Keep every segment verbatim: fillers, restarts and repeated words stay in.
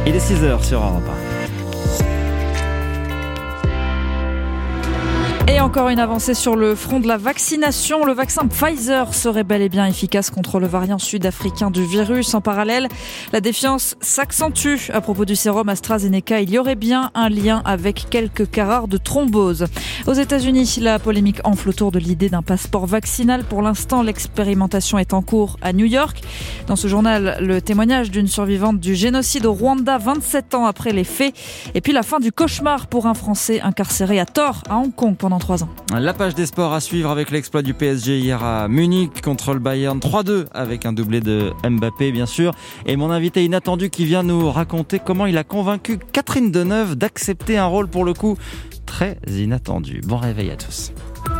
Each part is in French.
Il est six heures sur Europe un. Et encore une avancée sur le front de la vaccination. Le vaccin Pfizer serait bel et bien efficace contre le variant sud-africain du virus. En parallèle, la défiance s'accentue à propos du sérum AstraZeneca. Il y aurait bien un lien avec quelques cas rares de thrombose. Aux États-Unis, la polémique enfle autour de l'idée d'un passeport vaccinal. Pour l'instant, l'expérimentation est en cours à New York. Dans ce journal, le témoignage d'une survivante du génocide au Rwanda, vingt-sept ans après les faits. Et puis la fin du cauchemar pour un Français incarcéré à tort à Hong Kong pendant trois ans. La page des sports à suivre avec l'exploit du P S G hier à Munich contre le Bayern, trois deux avec un doublé de Mbappé bien sûr. Et mon invité inattendu qui vient nous raconter comment il a convaincu Catherine Deneuve d'accepter un rôle pour le coup très inattendu. Bon réveil à tous.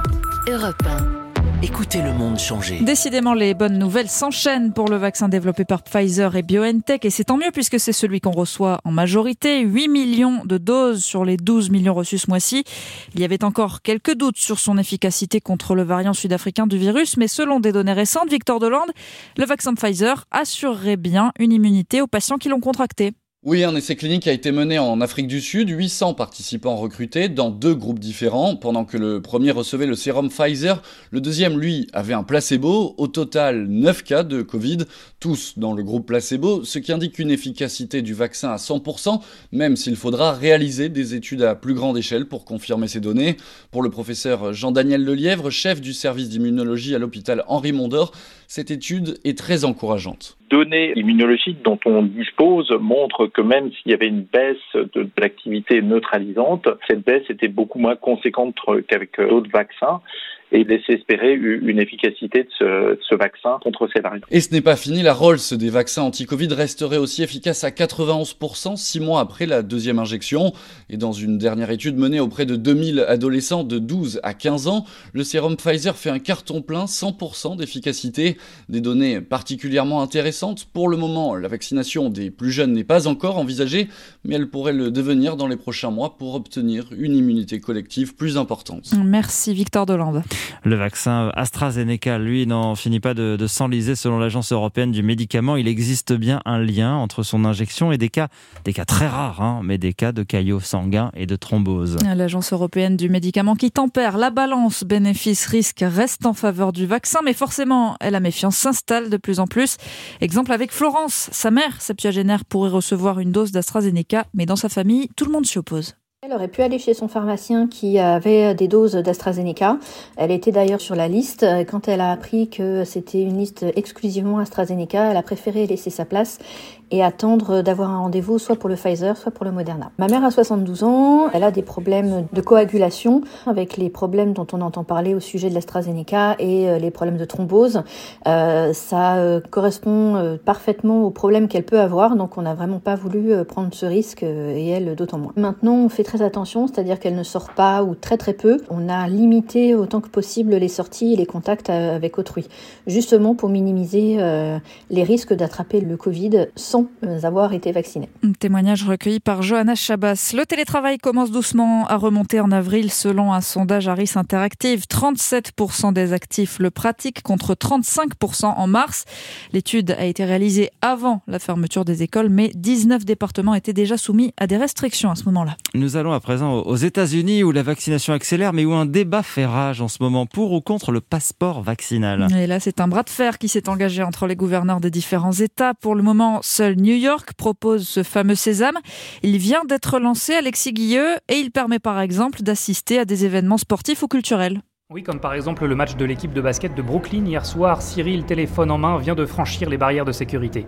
Europe un. Écoutez le monde changer. Décidément, les bonnes nouvelles s'enchaînent pour le vaccin développé par Pfizer et BioNTech. Et c'est tant mieux puisque c'est celui qu'on reçoit en majorité. huit millions de doses sur les douze millions reçus ce mois-ci. Il y avait encore quelques doutes sur son efficacité contre le variant sud-africain du virus. Mais selon des données récentes, Victor Delande, le vaccin Pfizer assurerait bien une immunité aux patients qui l'ont contracté. Oui, un essai clinique a été mené en Afrique du Sud, huit cents participants recrutés dans deux groupes différents. Pendant que le premier recevait le sérum Pfizer, le deuxième, lui, avait un placebo. Au total, neuf cas de Covid, tous dans le groupe placebo, ce qui indique une efficacité du vaccin à cent pour cent, même s'il faudra réaliser des études à plus grande échelle pour confirmer ces données. Pour le professeur Jean-Daniel Lelièvre, chef du service d'immunologie à l'hôpital Henri Mondor, cette étude est très encourageante. Données immunologiques dont on dispose montrent que même s'il y avait une baisse de l'activité neutralisante, cette baisse était beaucoup moins conséquente qu'avec d'autres vaccins et laisser espérer une efficacité de ce, de ce vaccin contre ces variants. Et ce n'est pas fini, la Rolls des vaccins anti-Covid resterait aussi efficace à quatre-vingt-onze pour cent six mois après la deuxième injection. Et dans une dernière étude menée auprès de deux mille adolescents de douze à quinze ans, le sérum Pfizer fait un carton plein, cent pour cent d'efficacité. Des données particulièrement intéressantes. Pour le moment, la vaccination des plus jeunes n'est pas encore envisagée, mais elle pourrait le devenir dans les prochains mois pour obtenir une immunité collective plus importante. Merci Victor Delande. Le vaccin AstraZeneca, lui, n'en finit pas de, de s'enliser selon l'Agence européenne du médicament. Il existe bien un lien entre son injection et des cas, des cas très rares, hein, mais des cas de caillots sanguins et de thrombose. L'Agence européenne du médicament qui tempère la balance bénéfice-risque reste en faveur du vaccin, mais forcément, la méfiance s'installe de plus en plus. Exemple avec Florence, sa mère septuagénaire pourrait recevoir une dose d'AstraZeneca, mais dans sa famille, tout le monde s'y oppose. Elle aurait pu aller chez son pharmacien qui avait des doses d'AstraZeneca. Elle était d'ailleurs sur la liste. Quand elle a appris que c'était une liste exclusivement AstraZeneca, elle a préféré laisser sa place et attendre d'avoir un rendez-vous soit pour le Pfizer, soit pour le Moderna. Ma mère a soixante-douze ans, elle a des problèmes de coagulation avec les problèmes dont on entend parler au sujet de l'AstraZeneca et les problèmes de thrombose. Euh, ça euh, correspond euh, parfaitement aux problèmes qu'elle peut avoir, donc on n'a vraiment pas voulu euh, prendre ce risque euh, et elle d'autant moins. Maintenant, on fait très attention, c'est-à-dire qu'elle ne sort pas ou très très peu. On a limité autant que possible les sorties et les contacts avec autrui, justement pour minimiser euh, les risques d'attraper le Covid sans avoir été vaccinée. Un témoignage recueilli par Johanna Chabas. Le télétravail commence doucement à remonter en avril selon un sondage Harris Interactive. trente-sept pour cent des actifs le pratiquent contre trente-cinq pour cent en mars. L'étude a été réalisée avant la fermeture des écoles, mais dix-neuf départements étaient déjà soumis à des restrictions à ce moment-là. Nous allons à présent aux États-Unis où la vaccination accélère, mais où un débat fait rage en ce moment pour ou contre le passeport vaccinal. Et là, c'est un bras de fer qui s'est engagé entre les gouverneurs des différents États. Pour le moment, seul New York propose ce fameux sésame. Il vient d'être lancé, Alexis Guilleux, et il permet par exemple d'assister à des événements sportifs ou culturels. Oui, comme par exemple le match de l'équipe de basket de Brooklyn hier soir. Cyril, téléphone en main, vient de franchir les barrières de sécurité.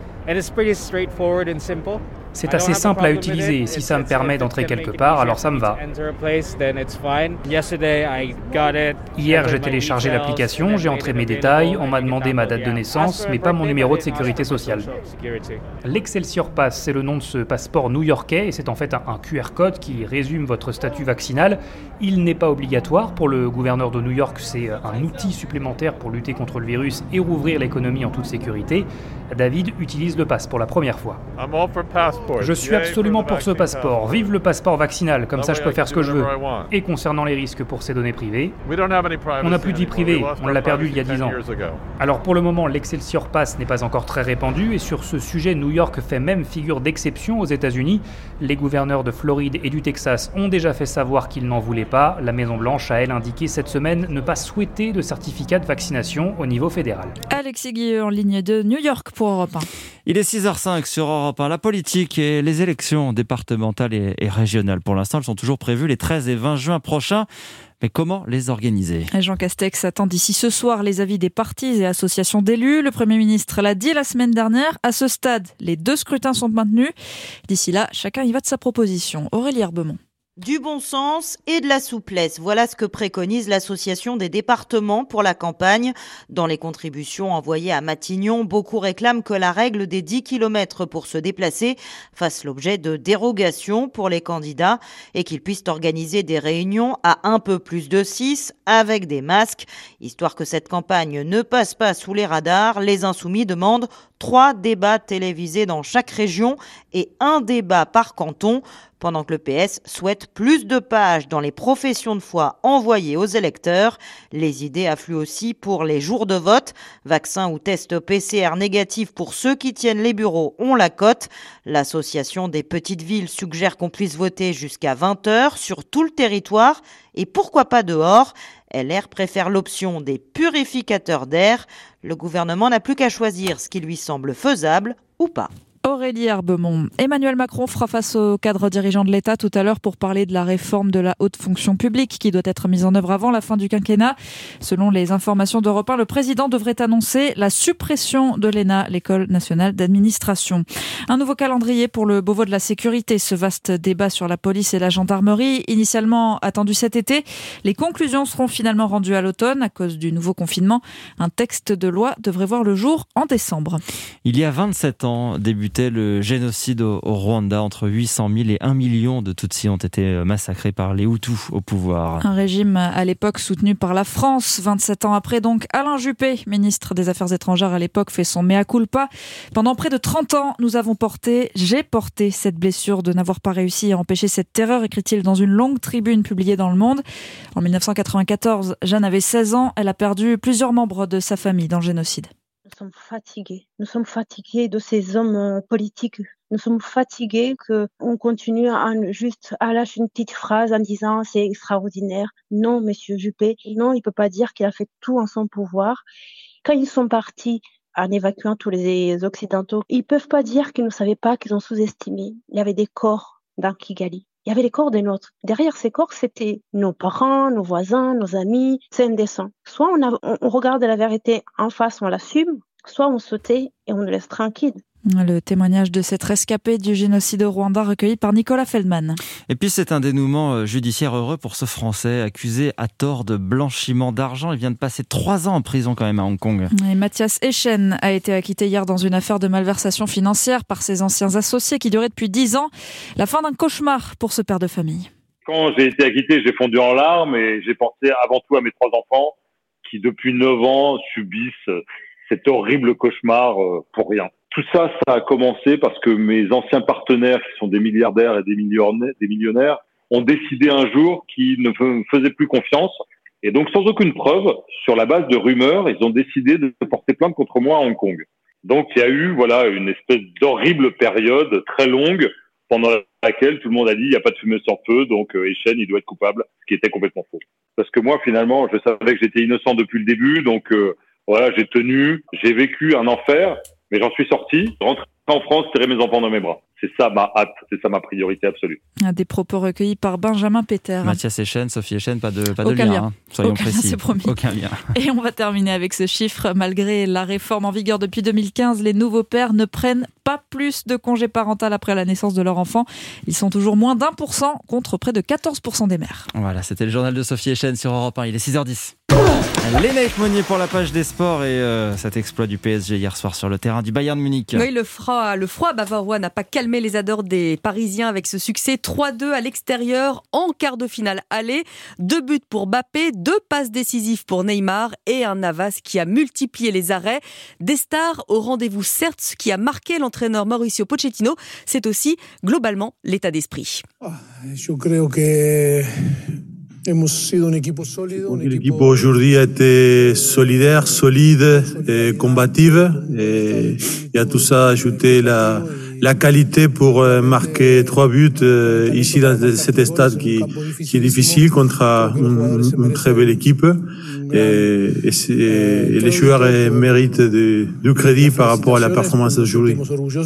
C'est assez simple à utiliser. Si ça me permet d'entrer quelque part, alors ça me va. Hier, j'ai téléchargé l'application, j'ai entré mes détails, on m'a demandé ma date de naissance, mais pas mon numéro de sécurité sociale. L'Excelsior Pass, c'est le nom de ce passeport new-yorkais et c'est en fait un, un Q R code qui résume votre statut vaccinal. Il n'est pas obligatoire pour le gouverneur de New York, c'est un outil supplémentaire pour lutter contre le virus et rouvrir l'économie en toute sécurité. David utilise le pass pour la première fois. Je suis absolument pour ce passeport. Vive le passeport vaccinal, comme ça je peux faire ce que je veux. Et concernant les risques pour ces données privées, on n'a plus de vie privée, on l'a perdu il y a dix ans. Alors pour le moment, l'Excelsior Pass n'est pas encore très répandu et sur ce sujet, New York fait même figure d'exception aux États-Unis. Les gouverneurs de Floride et du Texas ont déjà fait savoir qu'ils n'en voulaient pas. La Maison-Blanche a, elle, indiqué cette semaine ne pas souhaiter de certificat de vaccination au niveau fédéral. Alexis Guilleux en ligne de New York pour Europe un. Il est six heures cinq sur Europe un. La politique et les élections départementales et, et régionales, pour l'instant, elles sont toujours prévues les treize et vingt juin prochains. Mais comment les organiser ? Jean Castex attend d'ici ce soir les avis des partis et associations d'élus. Le Premier ministre l'a dit la semaine dernière. À ce stade, les deux scrutins sont maintenus. D'ici là, chacun y va de sa proposition. Aurélie Herbemont. Du bon sens et de la souplesse, voilà ce que préconise l'Association des départements pour la campagne. Dans les contributions envoyées à Matignon, beaucoup réclament que la règle des dix kilomètres pour se déplacer fasse l'objet de dérogations pour les candidats et qu'ils puissent organiser des réunions à un peu plus de six avec des masques. Histoire que cette campagne ne passe pas sous les radars, les Insoumis demandent trois débats télévisés dans chaque région et un débat par canton, pendant que le P S souhaite plus de pages dans les professions de foi envoyées aux électeurs. Les idées affluent aussi pour les jours de vote. Vaccin ou test P C R négatif pour ceux qui tiennent les bureaux ont la cote. L'association des petites villes suggère qu'on puisse voter jusqu'à vingt heures sur tout le territoire et pourquoi pas dehors. L R préfère l'option des purificateurs d'air. Le gouvernement n'a plus qu'à choisir ce qui lui semble faisable ou pas. Aurélie Herbemont. Emmanuel Macron fera face au cadre dirigeant de l'État tout à l'heure pour parler de la réforme de la haute fonction publique qui doit être mise en œuvre avant la fin du quinquennat. Selon les informations d'Europe un, le président devrait annoncer la suppression de l'E N A, l'École nationale d'administration. Un nouveau calendrier pour le Beauvau de la sécurité. Ce vaste débat sur la police et la gendarmerie, initialement attendu cet été, les conclusions seront finalement rendues à l'automne à cause du nouveau confinement. Un texte de loi devrait voir le jour en décembre. Il y a vingt-sept ans, débutait le génocide au, au Rwanda. Entre huit cent mille et un million de Tutsis ont été massacrés par les Hutus au pouvoir. Un régime à l'époque soutenu par la France. vingt-sept ans après, donc, Alain Juppé, ministre des Affaires étrangères à l'époque, fait son mea culpa. Pendant près de trente ans, nous avons porté, j'ai porté cette blessure de n'avoir pas réussi à empêcher cette terreur, écrit-il dans une longue tribune publiée dans Le Monde. En mille neuf cent quatre-vingt-quatorze, Jeanne avait seize ans. Elle a perdu plusieurs membres de sa famille dans le génocide. Nous sommes fatigués. Nous sommes fatigués de ces hommes politiques. Nous sommes fatigués qu'on continue à juste à lâcher une petite phrase en disant c'est extraordinaire. Non, monsieur Juppé, non, il peut pas dire qu'il a fait tout en son pouvoir. Quand ils sont partis en évacuant tous les Occidentaux, ils peuvent pas dire qu'ils ne savaient pas qu'ils ont sous-estimé. Il y avait des corps dans Kigali. Il y avait les corps des nôtres. Derrière ces corps, c'était nos parents, nos voisins, nos amis. C'est indécent. Soit on, a, on regarde la vérité en face, on l'assume, soit on se tait et on nous laisse tranquille. Le témoignage de cette rescapée du génocide au Rwanda recueilli par Nicolas Feldman. Et puis c'est un dénouement judiciaire heureux pour ce Français accusé à tort de blanchiment d'argent. Il vient de passer trois ans en prison quand même à Hong Kong. Et Mathias Echen a été acquitté hier dans une affaire de malversation financière par ses anciens associés qui durait depuis dix ans. La fin d'un cauchemar pour ce père de famille. Quand j'ai été acquitté, j'ai fondu en larmes et j'ai pensé avant tout à mes trois enfants qui depuis neuf ans subissent cet horrible cauchemar pour rien. Tout ça, ça a commencé parce que mes anciens partenaires, qui sont des milliardaires et des millionnaires, des millionnaires, ont décidé un jour qu'ils ne me faisaient plus confiance. Et donc, sans aucune preuve, sur la base de rumeurs, ils ont décidé de porter plainte contre moi à Hong Kong. Donc, il y a eu, voilà, une espèce d'horrible période très longue pendant laquelle tout le monde a dit il n'y a pas de fumée sans feu, donc euh, Echen, il doit être coupable, ce qui était complètement faux. Parce que moi, finalement, je savais que j'étais innocent depuis le début, donc euh, voilà, j'ai tenu, j'ai vécu un enfer. Mais j'en suis sorti, rentrer en France, tirer mes enfants dans mes bras. C'est ça ma hâte, c'est ça ma priorité absolue. Des propos recueillis par Benjamin Péter. Mathias Echen, Sophie Echen, pas de, pas de Aucun lien, lien. Hein, soyons Aucun précis. Lien, c'est promis. Aucun lien. Et on va terminer avec ce chiffre. Malgré la réforme en vigueur depuis deux mille quinze, les nouveaux pères ne prennent pas plus de congé parental après la naissance de leur enfant. Ils sont toujours moins d'un pour cent contre près de quatorze pour cent des mères. Voilà, c'était le journal de Sophie Echen sur Europe un. Il est six heures dix. Lénaïque Monnier pour la page des sports et euh, cet exploit du P S G hier soir sur le terrain du Bayern Munich. Oui, le froid, le froid bavarois n'a pas calmé les ardeurs des Parisiens avec ce succès trois deux à l'extérieur en quart de finale aller. Deux buts pour Mbappé, deux passes décisives pour Neymar et un Navas qui a multiplié les arrêts. Des stars au rendez-vous, certes, ce qui a marqué l'entraîneur Mauricio Pochettino, c'est aussi globalement l'état d'esprit. Je crois que l'équipe aujourd'hui a été solidaire, solide, et combative, et il y a tout ça ajouté la, la qualité pour marquer trois buts ici dans cet stade qui, qui est difficile contre une, une très belle équipe. Et, et, et les joueurs méritent du, du crédit par rapport à la performance d'aujourd'hui.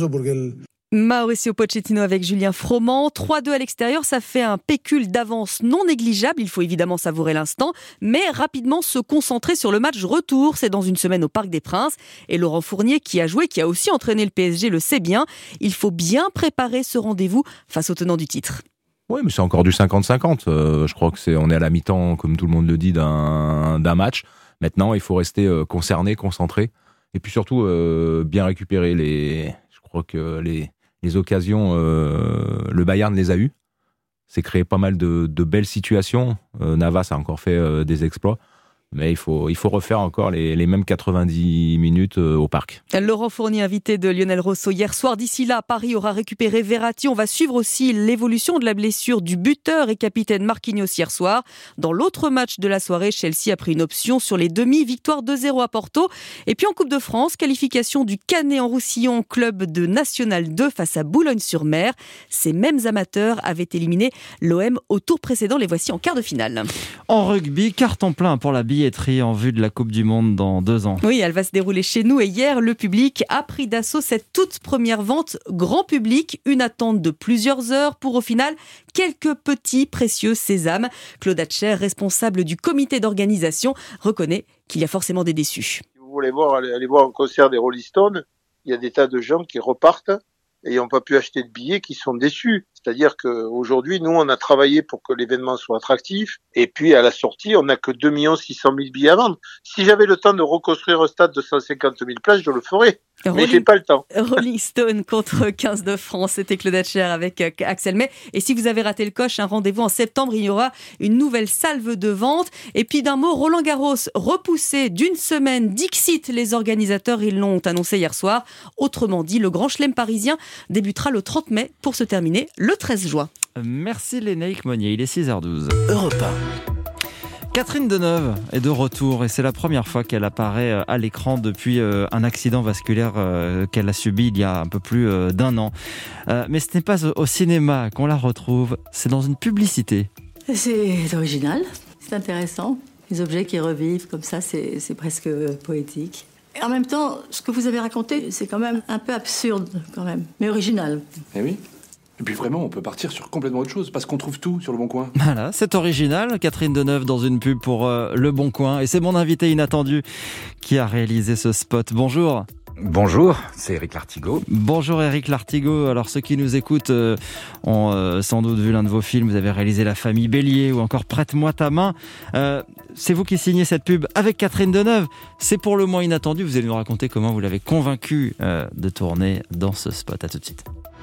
Mauricio Pochettino avec Julien Froment. trois deux à l'extérieur, ça fait un pécule d'avance non négligeable. Il faut évidemment savourer l'instant, mais rapidement se concentrer sur le match retour. C'est dans une semaine au Parc des Princes. Et Laurent Fournier, qui a joué, qui a aussi entraîné le P S G, le sait bien. Il faut bien préparer ce rendez-vous face au tenant du titre. Oui, mais c'est encore du cinquante cinquante. Euh, je crois que c'est, on est à la mi-temps, comme tout le monde le dit, d'un, d'un match. Maintenant, il faut rester euh, concerné, concentré. Et puis surtout, euh, bien récupérer les... Je crois que les... Les occasions, euh, le Bayern les a eues. C'est créé pas mal de, de belles situations. Euh, Navas a encore fait euh, des exploits. Mais il faut, il faut refaire encore les, les mêmes quatre-vingt-dix minutes euh, au Parc. Laurent Fournier, invité de Lionel Rosso hier soir. D'ici là, Paris aura récupéré Verratti. On va suivre aussi l'évolution de la blessure du buteur et capitaine Marquinhos hier soir. Dans l'autre match de la soirée, Chelsea a pris une option sur les demi, victoire deux zéro à Porto. Et puis en Coupe de France, qualification du Canet-en-Roussillon, club de National deux face à Boulogne-sur-Mer. Ces mêmes amateurs avaient éliminé l'O M au tour précédent. Les voici en quart de finale. En rugby, carton plein pour la billetterie en vue de la Coupe du Monde dans deux ans. Oui, elle va se dérouler chez nous et hier, le public a pris d'assaut cette toute première vente grand public. Une attente de plusieurs heures pour au final quelques petits précieux sésames. Claude Hatcher, responsable du comité d'organisation, reconnaît qu'il y a forcément des déçus. Si vous voulez voir, aller, aller voir un concert des Rolling Stones, il y a des tas de gens qui repartent et n'ont pas pu acheter de billets, qui sont déçus. C'est-à-dire qu'aujourd'hui, nous, on a travaillé pour que l'événement soit attractif. Et puis, à la sortie, on n'a que deux millions six cent mille billets à vendre. Si j'avais le temps de reconstruire un stade de cent cinquante mille places, je le ferais. Rolling, mais j'ai pas le temps. Rolling Stone contre quinze de France, c'était Claude Hatcher avec Axel May. Et si vous avez raté le coche, un rendez-vous en septembre, il y aura une nouvelle salve de vente. Et puis d'un mot, Roland Garros repoussé d'une semaine. Dixit, les organisateurs, ils l'ont annoncé hier soir. Autrement dit, le Grand Chelem parisien débutera le trente mai pour se terminer le treize juin. Merci Lénaïque Monnier, il est six heures douze. Europe un. Catherine Deneuve est de retour et c'est la première fois qu'elle apparaît à l'écran depuis un accident vasculaire qu'elle a subi il y a un peu plus d'un an. Mais ce n'est pas au cinéma qu'on la retrouve, c'est dans une publicité. C'est original, c'est intéressant. Les objets qui revivent comme ça, c'est, c'est presque poétique. Et en même temps, ce que vous avez raconté, c'est quand même un peu absurde, quand même, mais original. Eh oui. Et puis vraiment, on peut partir sur complètement autre chose, parce qu'on trouve tout sur Le Bon Coin. Voilà, c'est original. Catherine Deneuve dans une pub pour euh, Le Bon Coin. Et c'est mon invité inattendu qui a réalisé ce spot. Bonjour. Bonjour, c'est Éric Lartigot. Bonjour Éric Lartigot. Alors ceux qui nous écoutent euh, ont euh, sans doute vu l'un de vos films. Vous avez réalisé La Famille Bélier ou encore Prête-moi ta main. Euh, c'est vous qui signez cette pub avec Catherine Deneuve. C'est pour le moins inattendu. Vous allez nous raconter comment vous l'avez convaincue euh, de tourner dans ce spot. À tout de suite.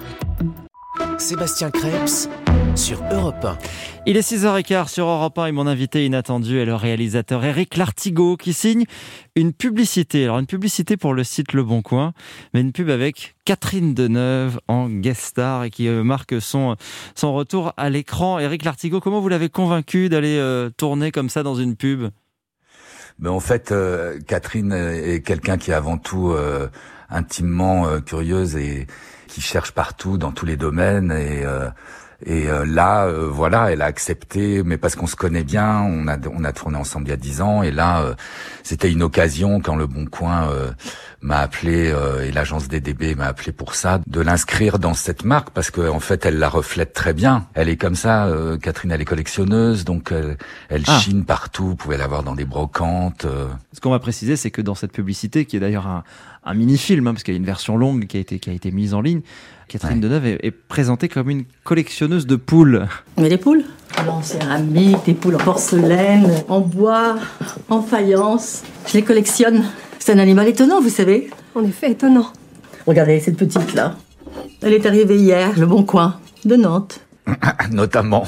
Sébastien Krebs sur Europe un. Il est six heures quinze sur Europe un et mon invité inattendu est le réalisateur Éric Lartigot qui signe une publicité. Alors une publicité pour le site Le Bon Coin, mais une pub avec Catherine Deneuve en guest star et qui marque son, son retour à l'écran. Éric Lartigot, comment vous l'avez convaincu d'aller euh, tourner comme ça dans une pub ? Ben en fait, euh, Catherine est quelqu'un qui est avant tout euh, intimement euh, curieuse et qui cherche partout dans tous les domaines et euh, et euh, là euh, voilà, elle a accepté, mais parce qu'on se connaît bien, on a on a tourné ensemble il y a dix ans et là euh, c'était une occasion quand Le Bon Coin euh, m'a appelé euh, et l'agence D D B m'a appelé pour ça, de l'inscrire dans cette marque parce que en fait elle la reflète très bien. Elle est comme ça, euh, Catherine, elle est collectionneuse, donc euh, elle ah. chine partout. Vous pouvez la voir dans des brocantes. Euh. Ce qu'on va préciser, c'est que dans cette publicité, qui est d'ailleurs un un mini-film, hein, parce qu'il y a une version longue qui a été, qui a été mise en ligne. Catherine ouais. Deneuve est, est présentée comme une collectionneuse de poules. Mais des poules en céramique, des poules en porcelaine, en bois, en faïence. Je les collectionne. C'est un animal étonnant, vous savez. En effet, étonnant. Regardez cette petite-là. Elle est arrivée hier, Le Bon Coin, de Nantes. Notamment.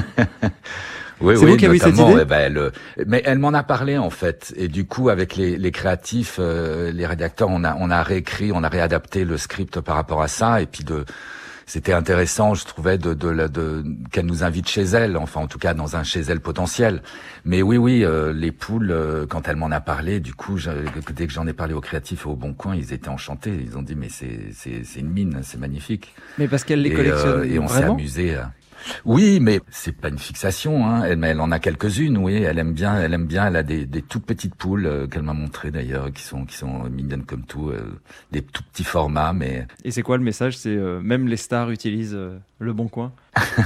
Oui, c'est oui, vous qui avez eu cette idée eh ben, elle, mais elle m'en a parlé en fait, et du coup avec les, les créatifs, euh, les rédacteurs, on a on a réécrit, on a réadapté le script par rapport à ça, et puis de c'était intéressant, je trouvais, de, de, de, de qu'elle nous invite chez elle, enfin en tout cas dans un chez elle potentiel. Mais oui, oui, euh, les poules, euh, quand elle m'en a parlé, du coup, je, dès que j'en ai parlé aux créatifs et au Bon Coin, ils étaient enchantés. Ils ont dit mais c'est c'est c'est une mine, c'est magnifique. Mais parce qu'elle les et, collectionne euh, et on vraiment s'est amusé. À... Oui, mais c'est pas une fixation. Hein. Elle, elle en a quelques-unes. Oui, elle aime bien. Elle aime bien. Elle a des, des toutes petites poules euh, qu'elle m'a montrées d'ailleurs, qui sont qui sont mignonnes comme tout, euh, des tout petits formats. Mais et c'est quoi le message? C'est euh, même les stars utilisent euh, Le Bon Coin.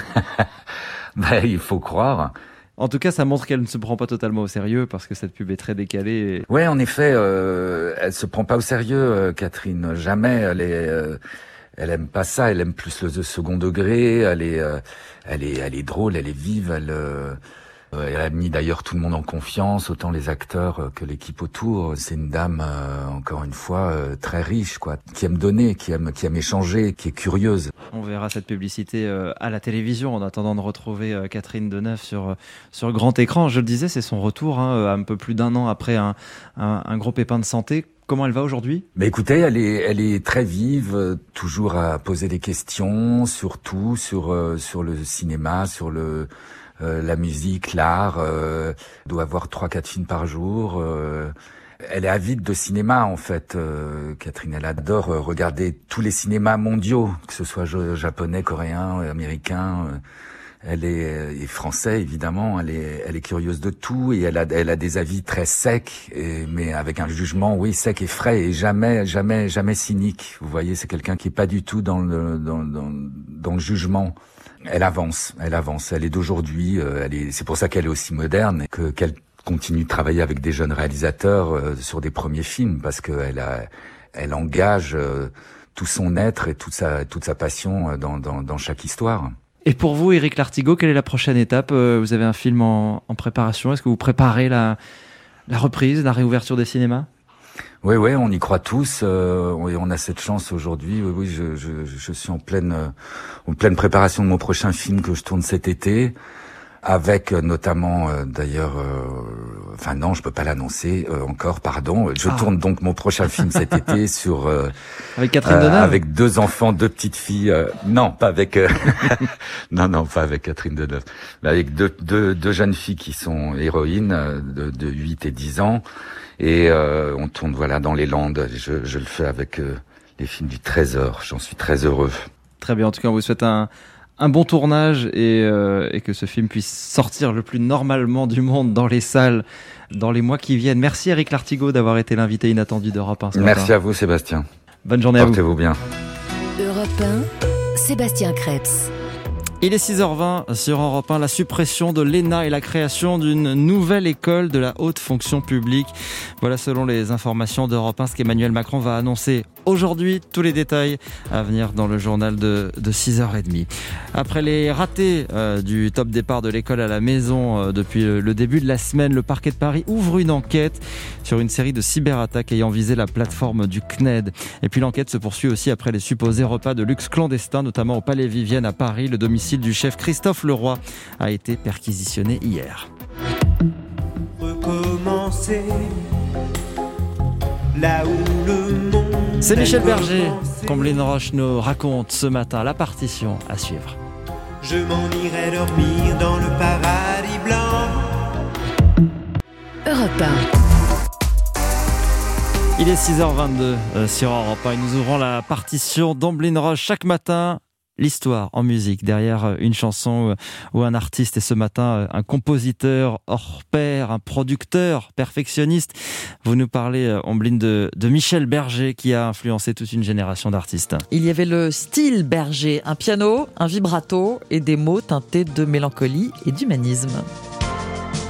Ben, il faut croire. En tout cas, ça montre qu'elle ne se prend pas totalement au sérieux parce que cette pub est très décalée. Et... Ouais, en effet, euh, elle se prend pas au sérieux, euh, Catherine. Jamais. Elle est. Euh, Elle aime pas ça, elle aime plus le second degré, elle est, euh, elle est, elle est drôle, elle est vive, elle, euh, elle a mis d'ailleurs tout le monde en confiance, autant les acteurs que l'équipe autour. C'est une dame, euh, encore une fois, euh, très riche, quoi, qui aime donner, qui aime, qui aime échanger, qui est curieuse. On verra cette publicité euh, à la télévision en attendant de retrouver euh, Catherine Deneuve sur, euh, sur grand écran. Je le disais, c'est son retour, hein, un peu plus d'un an après un, un, un gros pépin de santé. Comment elle va aujourd'hui? Mais écoutez, elle est, elle est très vive, euh, toujours à poser des questions, surtout sur euh, sur le cinéma, sur le euh, la musique, l'art. Euh, elle doit avoir trois, quatre films par jour. Euh, elle est avide de cinéma en fait. Euh, Catherine, elle adore euh, regarder tous les cinémas mondiaux, que ce soit japonais, coréen, américain. Euh, Elle est, est français évidemment, elle est, elle est curieuse de tout et elle a, elle a des avis très secs, et, mais avec un jugement, oui, sec et frais et jamais, jamais, jamais cynique. Vous voyez, c'est quelqu'un qui est pas du tout dans le, dans, dans, dans le jugement. Elle avance, elle avance, elle est d'aujourd'hui. Elle est, c'est pour ça qu'elle est aussi moderne, que qu'elle continue de travailler avec des jeunes réalisateurs euh, sur des premiers films, parce qu'elle a, elle engage euh, tout son être et toute sa, toute sa passion dans, dans, dans chaque histoire. Et pour vous, Éric Lartigot, quelle est la prochaine étape? Vous avez un film en, en préparation. Est-ce que vous préparez la, la reprise, la réouverture des cinémas? Oui, oui, on y croit tous. Euh, on a cette chance aujourd'hui. Oui, oui, je, je, je suis en pleine, en pleine préparation de mon prochain film que je tourne cet été. Avec notamment, euh, d'ailleurs, euh, enfin non, je peux pas l'annoncer euh, encore, pardon. Je ah. tourne donc mon prochain film cet été sur euh, avec Catherine Deneuve, euh, avec deux enfants, deux petites filles. Euh, non, pas avec, euh, non, non, pas avec Catherine Deneuve, mais avec deux, deux, deux jeunes filles qui sont héroïnes euh, de, de huit et dix ans, et euh, on tourne voilà dans les Landes. Je, je le fais avec euh, les films du Trésor. J'en suis très heureux. Très bien. En tout cas, on vous souhaite un un bon tournage et, euh, et que ce film puisse sortir le plus normalement du monde dans les salles dans les mois qui viennent. Merci Éric Lartigot d'avoir été l'invité inattendu d'Europe un ce Merci matin. À vous Sébastien. Bonne journée à vous. Portez-vous bien. Europe un, Sébastien Krebs. Il est six heures vingt sur Europe un, la suppression de l'E N A et la création d'une nouvelle école de la haute fonction publique. Voilà selon les informations d'Europe un ce qu'Emmanuel Macron va annoncer aujourd'hui. Tous les détails à venir dans le journal de, de six heures trente. Après les ratés euh, du top départ de l'école à la maison euh, depuis le, le début de la semaine, le parquet de Paris ouvre une enquête sur une série de cyberattaques ayant visé la plateforme du C N E D. Et puis l'enquête se poursuit aussi après les supposés repas de luxe clandestins, notamment au Palais Vivienne à Paris. Le domicile du chef Christophe Leroy a été perquisitionné hier. Recommencer là où le monde. C'est Michel Berger qu'Omblin Roche nous raconte ce matin la partition à suivre. Je m'en irai dormir dans le paradis blanc. Europe un. Il est six heures vingt-deux euh, sur Europe un et nous ouvrons la partition d'Omblin Roche chaque matin. L'histoire en musique, derrière une chanson ou un artiste, et ce matin, un compositeur hors pair, un producteur perfectionniste. Vous nous parlez, Omblin, de, de Michel Berger, qui a influencé toute une génération d'artistes. Il y avait le style Berger, un piano, un vibrato et des mots teintés de mélancolie et d'humanisme.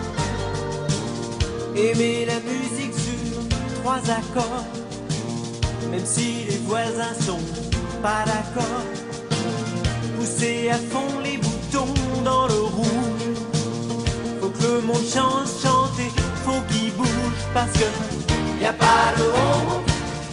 Aimer la musique sur trois accords, même si les voisins sont pas d'accord. Pousser à fond les boutons dans le rouge. Faut que le monde change, chanter, faut qu'il bouge parce que y a pas de honte,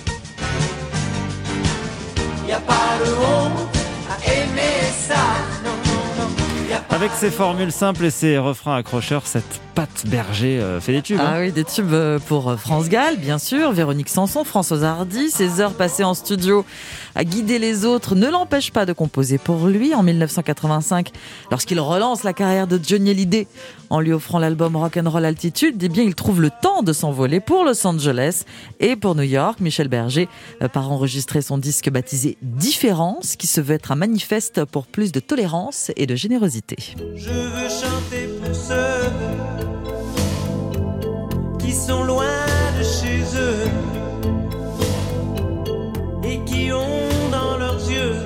y a pas de honte à aimer ça. Non, non, non, y a pas. Avec ses formules simples et ses refrains accrocheurs, cette Pat Berger euh, fait des tubes. Ah hein. oui, des tubes pour France Gall, bien sûr, Véronique Sanson, Françoise Hardy. Ses heures passées en studio à guider les autres ne l'empêchent pas de composer pour lui. En dix-neuf cent quatre-vingt-cinq, lorsqu'il relance la carrière de Johnny Hallyday en lui offrant l'album Rock'n'Roll Altitude, eh bien, il trouve le temps de s'envoler pour Los Angeles et pour New York. Michel Berger part enregistrer son disque baptisé Différence, qui se veut être un manifeste pour plus de tolérance et de générosité. Je veux chanter pour ceux qui sont loin de chez eux et qui ont dans leurs yeux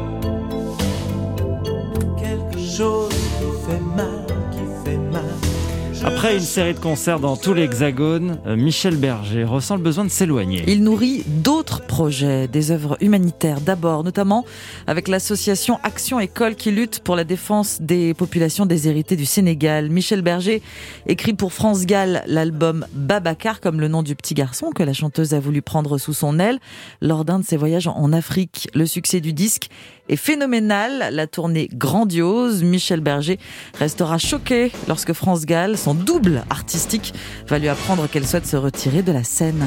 quelque chose qui fait mal, qui fait mal. Après une série de concerts dans tout l'Hexagone, Michel Berger ressent le besoin de s'éloigner. Il nourrit d'autres projets, des œuvres humanitaires d'abord, notamment avec l'association Action École qui lutte pour la défense des populations déshéritées du Sénégal. Michel Berger écrit pour France Gall l'album Babacar, comme le nom du petit garçon que la chanteuse a voulu prendre sous son aile lors d'un de ses voyages en Afrique. Le succès du disque est phénoménal, la tournée grandiose. Michel Berger restera choqué lorsque France Gall, son double artistique, va lui apprendre qu'elle souhaite se retirer de la scène.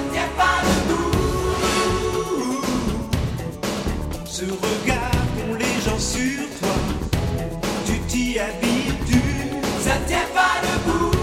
Ce regard qu'ont les gens sur toi, tu t'y habitues, ça tient pas debout.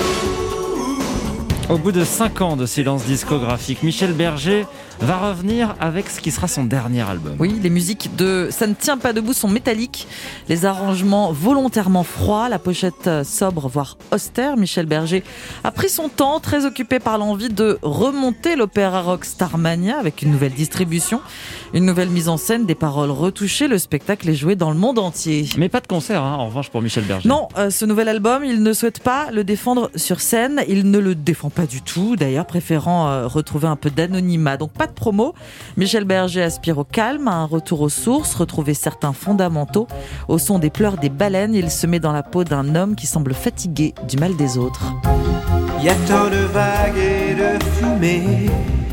Au bout de cinq ans de silence discographique, Michel Berger va revenir avec ce qui sera son dernier album. Oui, les musiques de Ça ne tient pas debout sont métalliques, les arrangements volontairement froids, la pochette sobre, voire austère. Michel Berger a pris son temps, très occupé par l'envie de remonter l'opéra rock Starmania avec une nouvelle distribution, une nouvelle mise en scène, des paroles retouchées. Le spectacle est joué dans le monde entier. Mais pas de concert, hein, en revanche, pour Michel Berger. Non, euh, ce nouvel album, il ne souhaite pas le défendre sur scène. Il ne le défend pas du tout, d'ailleurs, préférant euh, retrouver un peu d'anonymat. Donc pas de promo. Michel Berger aspire au calme, à un retour aux sources, retrouver certains fondamentaux. Au son des pleurs des baleines, il se met dans la peau d'un homme qui semble fatigué du mal des autres. Il y a tant de vagues et de fumée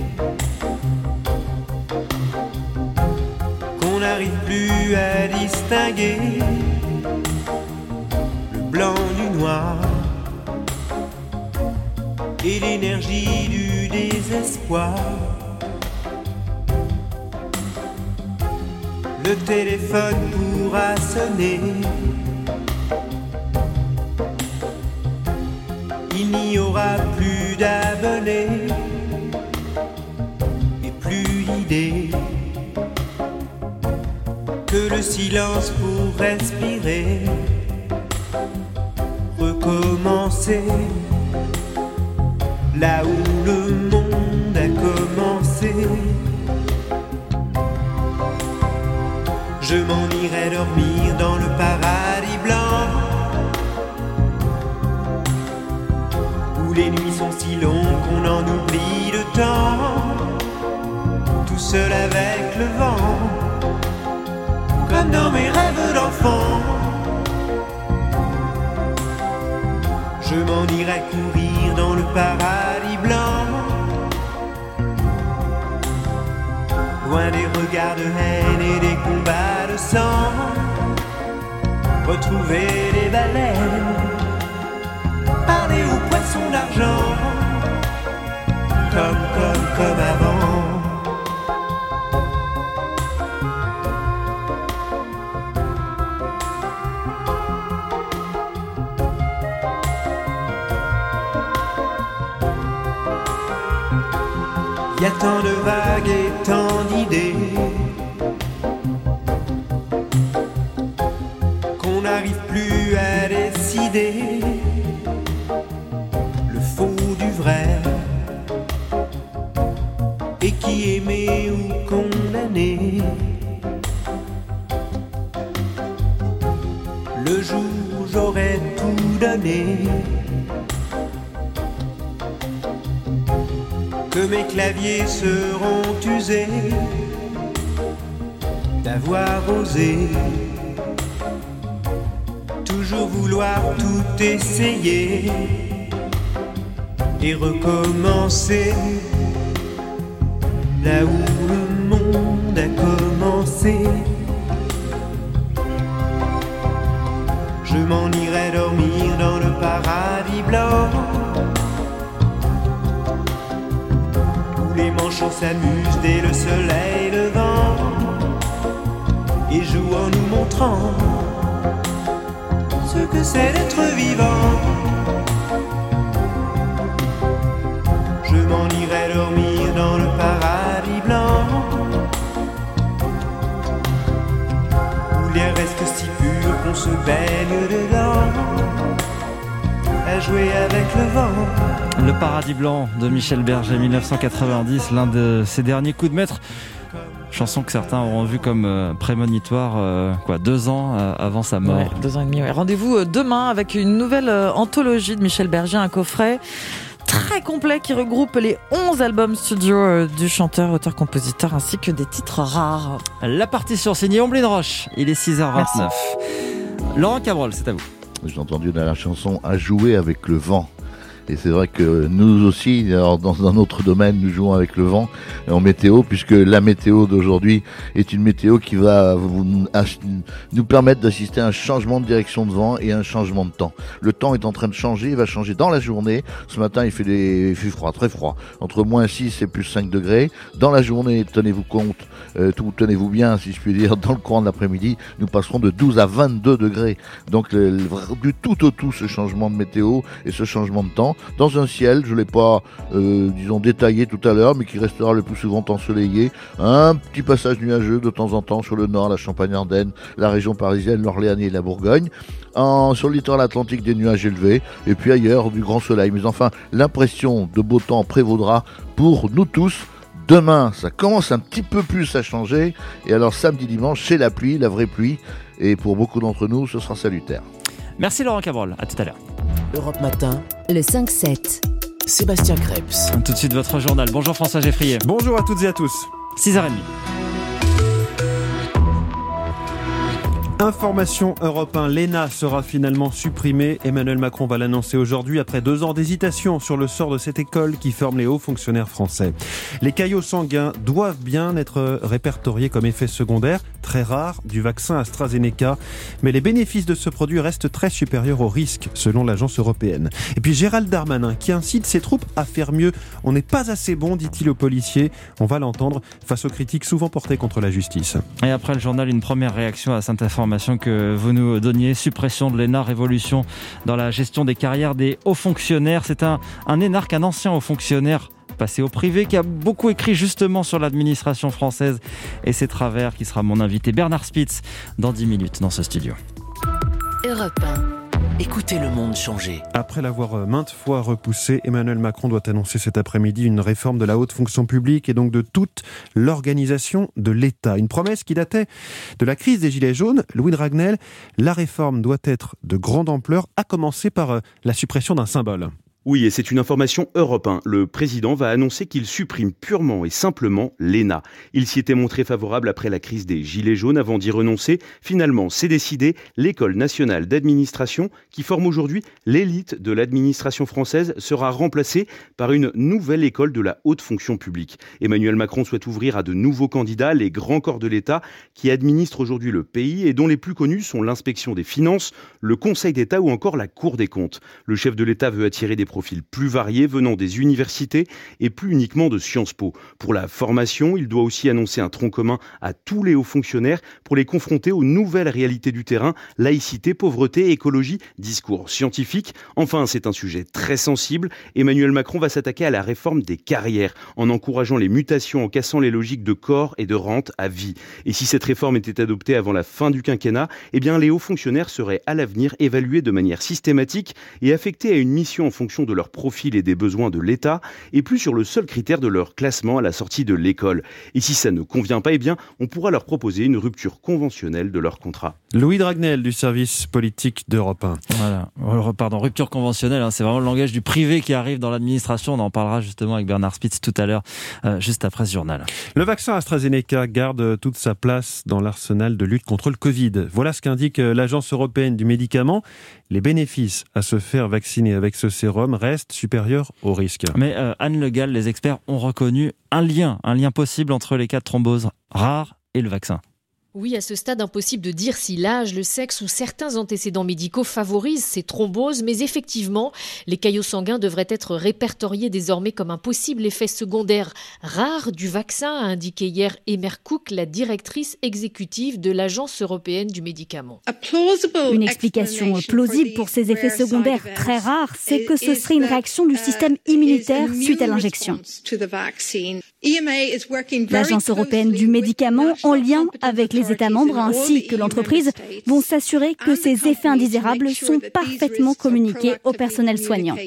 qu'on n'arrive plus à distinguer le blanc du noir et l'énergie du désespoir. Le téléphone pourra sonner, il n'y aura plus d'abonnés et plus d'idées que le silence pour respirer, recommencer là où le monde a commencé. Je m'en irai dormir dans le paradis blanc, où les nuits sont si longues qu'on en oublie le temps, tout seul avec le vent, comme dans mes rêves d'enfant. Je m'en irai courir dans le paradis blanc, loin des regards de haine et des combats de sang, retrouver les baleines, parler aux poissons d'argent, comme, comme, comme avant. Il y a tant de vagues et tant d'idées qu'on n'arrive plus à décider le faux du vrai, et qui aimé ou condamné. Le jour où j'aurais tout donné, que mes claviers seront usés d'avoir osé toujours vouloir tout essayer et recommencer là où le monde a commencé. Je m'en irai dormir dans le paradis blanc où les manchots s'amusent dès le soleil levant et jouent en nous montrant ce que c'est d'être vivant. Je m'en irai dormir dans le paradis blanc où l'air reste si pur qu'on se baigne dedans à jouer avec le vent. Le paradis blanc de Michel Berger, mille neuf cent quatre-vingt-dix, l'un de ses derniers coups de maître. Chanson que certains auront vu comme euh, prémonitoire euh, quoi, deux ans euh, avant sa mort. Ouais, deux ans et demi. Ouais. Rendez-vous euh, demain avec une nouvelle euh, anthologie de Michel Berger, un coffret très complet qui regroupe les onze albums studio euh, du chanteur, auteur-compositeur ainsi que des titres rares. La partition signée Omblin Roche, il est six heures vingt-neuf. Merci. Laurent Cabrol, c'est à vous. J'ai entendu dans la chanson à jouer avec le vent. Et c'est vrai que nous aussi, alors dans un autre domaine, nous jouons avec le vent en météo, puisque la météo d'aujourd'hui est une météo qui va vous, nous permettre d'assister à un changement de direction de vent et un changement de temps. Le temps est en train de changer, il va changer dans la journée. Ce matin, il fait, des, il fait froid, très froid, entre moins six et plus cinq degrés. Dans la journée, tenez-vous compte, euh, tout, tenez-vous bien, si je puis dire, dans le courant de l'après-midi, nous passerons de douze à vingt-deux degrés. Donc le, le, du tout au tout, ce changement de météo et ce changement de temps, dans un ciel, je ne l'ai pas, euh, disons, détaillé tout à l'heure, mais qui restera le plus souvent ensoleillé. Un petit passage nuageux de temps en temps sur le nord, la Champagne-Ardenne, la région parisienne, l'Orléanais et la Bourgogne. En, sur le littoral atlantique, des nuages élevés. Et puis ailleurs, du grand soleil. Mais enfin, l'impression de beau temps prévaudra pour nous tous. Demain, ça commence un petit peu plus à changer. Et alors, samedi, dimanche, c'est la pluie, la vraie pluie. Et pour beaucoup d'entre nous, ce sera salutaire. Merci Laurent Cabrol, à tout à l'heure. Europe Matin, le cinq sept. Sébastien Krebs. Tout de suite votre journal. Bonjour François Geffrier. Bonjour à toutes et à tous. six heures trente. Information Europe un, l'E N A sera finalement supprimée. Emmanuel Macron va l'annoncer aujourd'hui après deux ans d'hésitation sur le sort de cette école qui forme les hauts fonctionnaires français. Les caillots sanguins doivent bien être répertoriés comme effet secondaire, très rare, du vaccin AstraZeneca. Mais les bénéfices de ce produit restent très supérieurs aux risques, selon l'agence européenne. Et puis Gérald Darmanin qui incite ses troupes à faire mieux. On n'est pas assez bon, dit-il aux policiers. On va l'entendre face aux critiques souvent portées contre la justice. Et après le journal, une première réaction à cette information que vous nous donniez, suppression de l'E N A, révolution dans la gestion des carrières des hauts fonctionnaires. C'est un, un énarque, un ancien haut fonctionnaire passé au privé qui a beaucoup écrit justement sur l'administration française et ses travers, qui sera mon invité Bernard Spitz dans dix minutes dans ce studio. Europe un. Écoutez le monde changer. Après l'avoir maintes fois repoussé, Emmanuel Macron doit annoncer cet après-midi une réforme de la haute fonction publique et donc de toute l'organisation de l'État. Une promesse qui datait de la crise des Gilets jaunes. Louis de Ragnel, la réforme doit être de grande ampleur, à commencer par la suppression d'un symbole. Oui, et c'est une information Europe un. Le président va annoncer qu'il supprime purement et simplement l'E N A. Il s'y était montré favorable après la crise des Gilets jaunes avant d'y renoncer. Finalement, c'est décidé, l'École nationale d'administration, qui forme aujourd'hui l'élite de l'administration française, sera remplacée par une nouvelle école de la haute fonction publique. Emmanuel Macron souhaite ouvrir à de nouveaux candidats les grands corps de l'État qui administrent aujourd'hui le pays et dont les plus connus sont l'inspection des finances, le Conseil d'État ou encore la Cour des comptes. Le chef de l'État veut attirer des profils plus variés venant des universités et plus uniquement de Sciences Po. Pour la formation, il doit aussi annoncer un tronc commun à tous les hauts fonctionnaires pour les confronter aux nouvelles réalités du terrain, laïcité, pauvreté, écologie, discours scientifique. Enfin, c'est un sujet très sensible. Emmanuel Macron va s'attaquer à la réforme des carrières en encourageant les mutations, en cassant les logiques de corps et de rente à vie. Et si cette réforme était adoptée avant la fin du quinquennat, eh bien les hauts fonctionnaires seraient à l'avenir évalués de manière systématique et affectés à une mission en fonction de leur profil et des besoins de l'État, et plus sur le seul critère de leur classement à la sortie de l'école. Et si ça ne convient pas, eh bien, on pourra leur proposer une rupture conventionnelle de leur contrat. Louis Dragnel du service politique d'Europe un. Voilà, pardon, rupture conventionnelle, hein, c'est vraiment le langage du privé qui arrive dans l'administration. On en parlera justement avec Bernard Spitz tout à l'heure, euh, juste après ce journal. Le vaccin AstraZeneca garde toute sa place dans l'arsenal de lutte contre le Covid. Voilà ce qu'indique l'Agence européenne du médicament. Les bénéfices à se faire vacciner avec ce sérum restent supérieurs aux risques. Mais euh, Anne Le Gall, les experts ont reconnu un lien, un lien possible entre les cas de thrombose rares et le vaccin. Oui, à ce stade, impossible de dire si l'âge, le sexe ou certains antécédents médicaux favorisent ces thromboses, mais effectivement, les caillots sanguins devraient être répertoriés désormais comme un possible effet secondaire rare du vaccin, a indiqué hier Emer Cook, la directrice exécutive de l'Agence européenne du médicament. Une explication plausible pour ces effets secondaires très rares, c'est que ce serait une réaction du système immunitaire suite à l'injection. L'Agence européenne du médicament, en lien avec les États membres ainsi que l'entreprise, vont s'assurer que ces effets indésirables sont parfaitement communiqués au personnel soignant.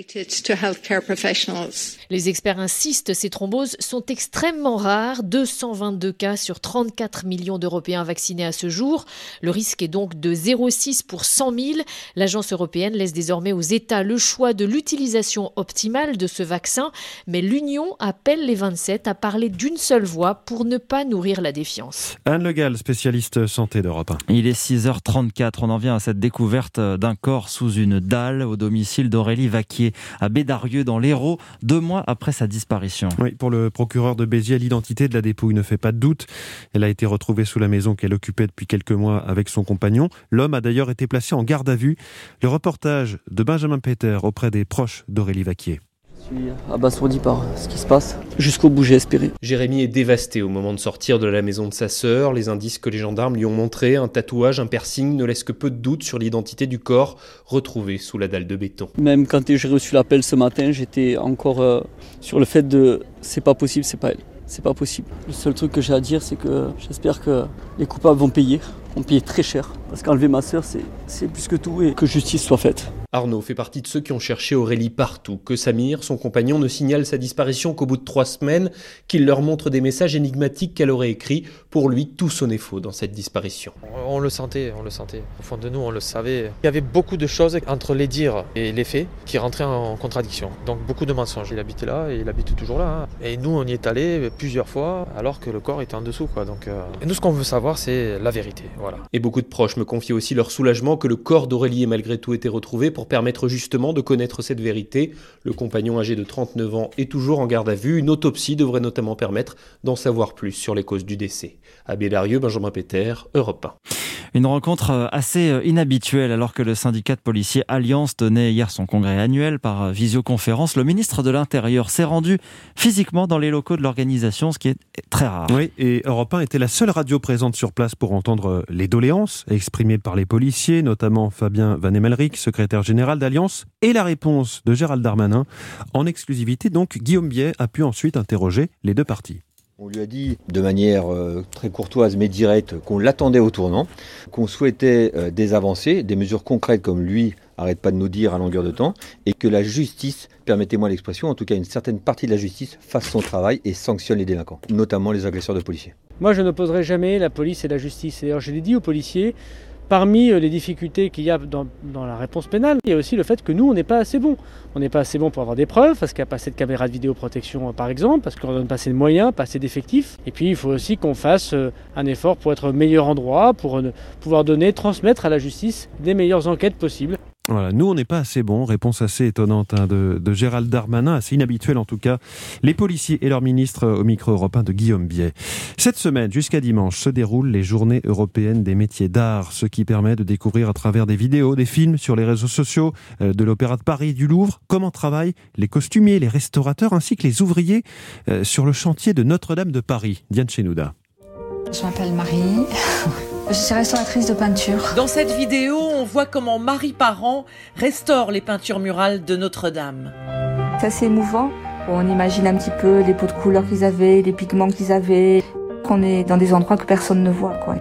Les experts insistent, ces thromboses sont extrêmement rares, deux cent vingt-deux cas sur trente-quatre millions d'Européens vaccinés à ce jour. Le risque est donc de zéro virgule six pour cent mille. L'Agence européenne laisse désormais aux États le choix de l'utilisation optimale de ce vaccin, mais l'Union appelle les vingt-sept à parler d'une seule voix pour ne pas nourrir la défiance. Anne Le Gall, spécialiste santé d'Europe un. Il est six heures trente-quatre. On en vient à cette découverte d'un corps sous une dalle au domicile d'Aurélie Vaquier à Bédarieux dans l'Hérault, deux mois après sa disparition. Oui, pour le procureur de Béziers, l'identité de la dépouille ne fait pas de doute. Elle a été retrouvée sous la maison qu'elle occupait depuis quelques mois avec son compagnon. L'homme a d'ailleurs été placé en garde à vue. Le reportage de Benjamin Peter auprès des proches d'Aurélie Vaquier. Je suis abasourdi par ce qui se passe. Jusqu'au bout, j'ai espéré. Jérémy est dévasté au moment de sortir de la maison de sa sœur. Les indices que les gendarmes lui ont montrés, un tatouage, un piercing, ne laissent que peu de doute sur l'identité du corps retrouvé sous la dalle de béton. Même quand j'ai reçu l'appel ce matin, j'étais encore euh, sur le fait de c'est pas possible, c'est pas elle. C'est pas possible. Le seul truc que j'ai à dire, c'est que j'espère que les coupables vont payer. Vont payer très cher. Parce qu'enlever ma sœur, c'est, c'est plus que tout et que justice soit faite. Arnaud fait partie de ceux qui ont cherché Aurélie partout. Que Samir, son compagnon, ne signale sa disparition qu'au bout de trois semaines, qu'il leur montre des messages énigmatiques qu'elle aurait écrits. Pour lui, tout sonnait faux dans cette disparition. On le sentait, on le sentait. Au fond de nous, on le savait. Il y avait beaucoup de choses entre les dires et les faits qui rentraient en contradiction. Donc beaucoup de mensonges. Il habitait là et il habite toujours là. Hein. Et nous, on y est allés plusieurs fois alors que le corps était en dessous. Quoi. Donc, euh... et nous, ce qu'on veut savoir, c'est la vérité. Voilà. Et beaucoup de proches me confient aussi leur soulagement que le corps d'Aurélie ait malgré tout été retrouvé pour permettre justement de connaître cette vérité. Le compagnon âgé de trente-neuf ans est toujours en garde à vue. Une autopsie devrait notamment permettre d'en savoir plus sur les causes du décès. À Bédarieux, Benjamin Peter, Europe un. Une rencontre assez inhabituelle alors que le syndicat de policiers Alliance tenait hier son congrès annuel par visioconférence. Le ministre de l'Intérieur s'est rendu physiquement dans les locaux de l'organisation, ce qui est très rare. Oui, et Europe un était la seule radio présente sur place pour entendre les doléances exprimées par les policiers, notamment Fabien Van Emelric, secrétaire général d'Alliance, et la réponse de Gérald Darmanin. En exclusivité, donc, Guillaume Biet a pu ensuite interroger les deux parties. On lui a dit de manière euh, très courtoise mais directe qu'on l'attendait au tournant, qu'on souhaitait euh, des avancées, des mesures concrètes comme lui arrête pas de nous dire à longueur de temps, et que la justice, permettez-moi l'expression, en tout cas une certaine partie de la justice, fasse son travail et sanctionne les délinquants, notamment les agresseurs de policiers. Moi je n'opposerai jamais la police et la justice. D'ailleurs je l'ai dit aux policiers, parmi les difficultés qu'il y a dans, dans la réponse pénale, il y a aussi le fait que nous, on n'est pas assez bons. On n'est pas assez bons pour avoir des preuves, parce qu'il n'y a pas assez de caméras de vidéoprotection, par exemple, parce qu'on ne donne pas assez de moyens, pas assez d'effectifs. Et puis, il faut aussi qu'on fasse un effort pour être meilleur endroit, pour pouvoir donner, transmettre à la justice des meilleures enquêtes possibles. Voilà, nous on n'est pas assez bons, réponse assez étonnante hein, de, de Gérald Darmanin, assez inhabituelle en tout cas. Les policiers et leur ministre au micro européen de Guillaume Biet. Cette semaine, jusqu'à dimanche, se déroulent les journées européennes des métiers d'art, ce qui permet de découvrir à travers des vidéos, des films sur les réseaux sociaux, euh, de l'Opéra de Paris, du Louvre, comment travaillent les costumiers, les restaurateurs ainsi que les ouvriers euh, sur le chantier de Notre-Dame de Paris. Diane Chenouda. Je m'appelle Marie. Je suis restauratrice de peinture. Dans cette vidéo, on voit comment Marie Parent restaure les peintures murales de Notre-Dame. C'est assez émouvant. On imagine un petit peu les pots de couleur qu'ils avaient, les pigments qu'ils avaient. On est dans des endroits que personne ne voit, quoi.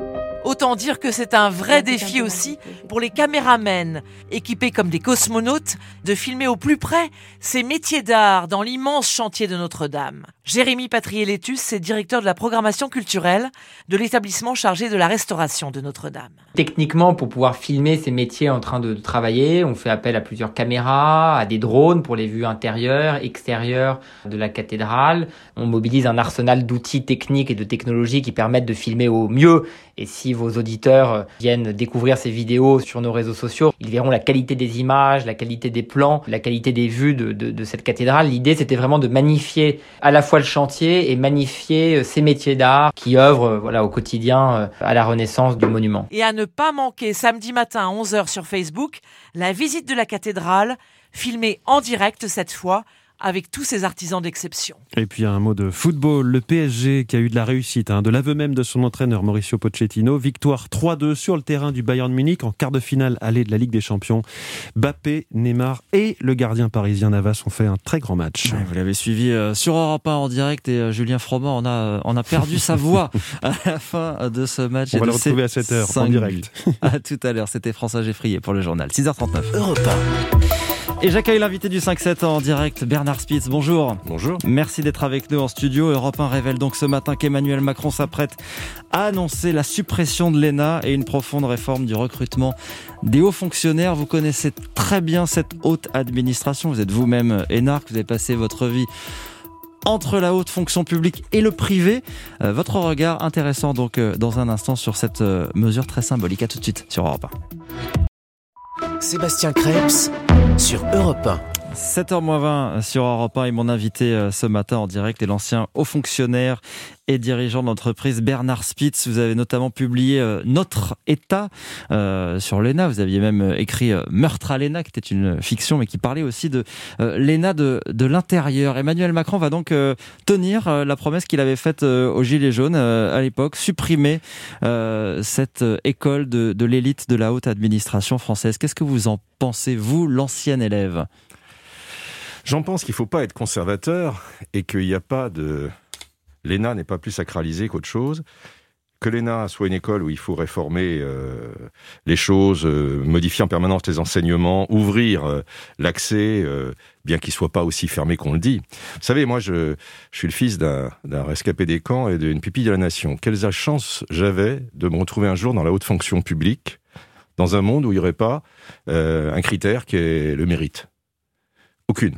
Autant dire que c'est un vrai défi aussi pour les caméramens, équipés comme des cosmonautes, de filmer au plus près ces métiers d'art dans l'immense chantier de Notre-Dame. Jérémy Patrier-Létus est directeur de la programmation culturelle de l'établissement chargé de la restauration de Notre-Dame. Techniquement, pour pouvoir filmer ces métiers en train de travailler, on fait appel à plusieurs caméras, à des drones pour les vues intérieures, extérieures de la cathédrale. On mobilise un arsenal d'outils techniques et de technologies qui permettent de filmer au mieux. Et si vos auditeurs viennent découvrir ces vidéos sur nos réseaux sociaux, ils verront la qualité des images, la qualité des plans, la qualité des vues de, de, de cette cathédrale. L'idée, c'était vraiment de magnifier à la fois le chantier et magnifier ces métiers d'art qui œuvrent voilà, au quotidien à la renaissance du monument. Et à ne pas manquer samedi matin à onze heures sur Facebook, la visite de la cathédrale, filmée en direct cette fois, avec tous ces artisans d'exception. Et puis un mot de football, le P S G qui a eu de la réussite, hein, de l'aveu même de son entraîneur Mauricio Pochettino, victoire trois deux sur le terrain du Bayern Munich en quart de finale aller de la Ligue des Champions. Mbappé, Neymar et le gardien parisien Navas ont fait un très grand match. Ouais, vous l'avez suivi euh, sur Europe un en direct et euh, Julien Froment on a, on a perdu sa voix à la fin de ce match. On et va de le retrouver à sept heures en direct. À tout à l'heure, c'était François Geffrier pour le journal. six heures trente-neuf. Europe un. Et j'accueille l'invité du cinq sept en direct, Bernard Spitz. Bonjour. Bonjour. Merci d'être avec nous en studio. Europe un révèle donc ce matin qu'Emmanuel Macron s'apprête à annoncer la suppression de l'E N A et une profonde réforme du recrutement des hauts fonctionnaires. Vous connaissez très bien cette haute administration. Vous êtes vous-même énarque, vous avez passé votre vie entre la haute fonction publique et le privé. Euh, votre regard intéressant donc euh, dans un instant sur cette euh, mesure très symbolique. À tout de suite sur Europe un. Sébastien Krebs sur Europe un. sept heures moins vingt sur Europe un et mon invité ce matin en direct est l'ancien haut fonctionnaire et dirigeant de l'entreprise Bernard Spitz. Vous avez notamment publié euh, Notre État euh, sur l'E N A. Vous aviez même écrit euh, Meurtre à l'E N A, qui était une fiction, mais qui parlait aussi de euh, l'E N A de, de l'intérieur. Emmanuel Macron va donc euh, tenir euh, la promesse qu'il avait faite euh, aux Gilets jaunes euh, à l'époque, supprimer euh, cette euh, école de, de l'élite de la haute administration française. Qu'est-ce que vous en pensez, vous, l'ancien élève ? J'en pense qu'il ne faut pas être conservateur et qu'il n'y a pas de... L'E N A n'est pas plus sacralisé qu'autre chose. Que l'E N A soit une école où il faut réformer euh, les choses, euh, modifier en permanence les enseignements, ouvrir euh, l'accès, euh, bien qu'il ne soit pas aussi fermé qu'on le dit. Vous savez, moi, je, je suis le fils d'un, d'un rescapé des camps et d'une pupille de la nation. Quelle chance j'avais de me retrouver un jour dans la haute fonction publique, dans un monde où il n'y aurait pas euh, un critère qui est le mérite. Aucune.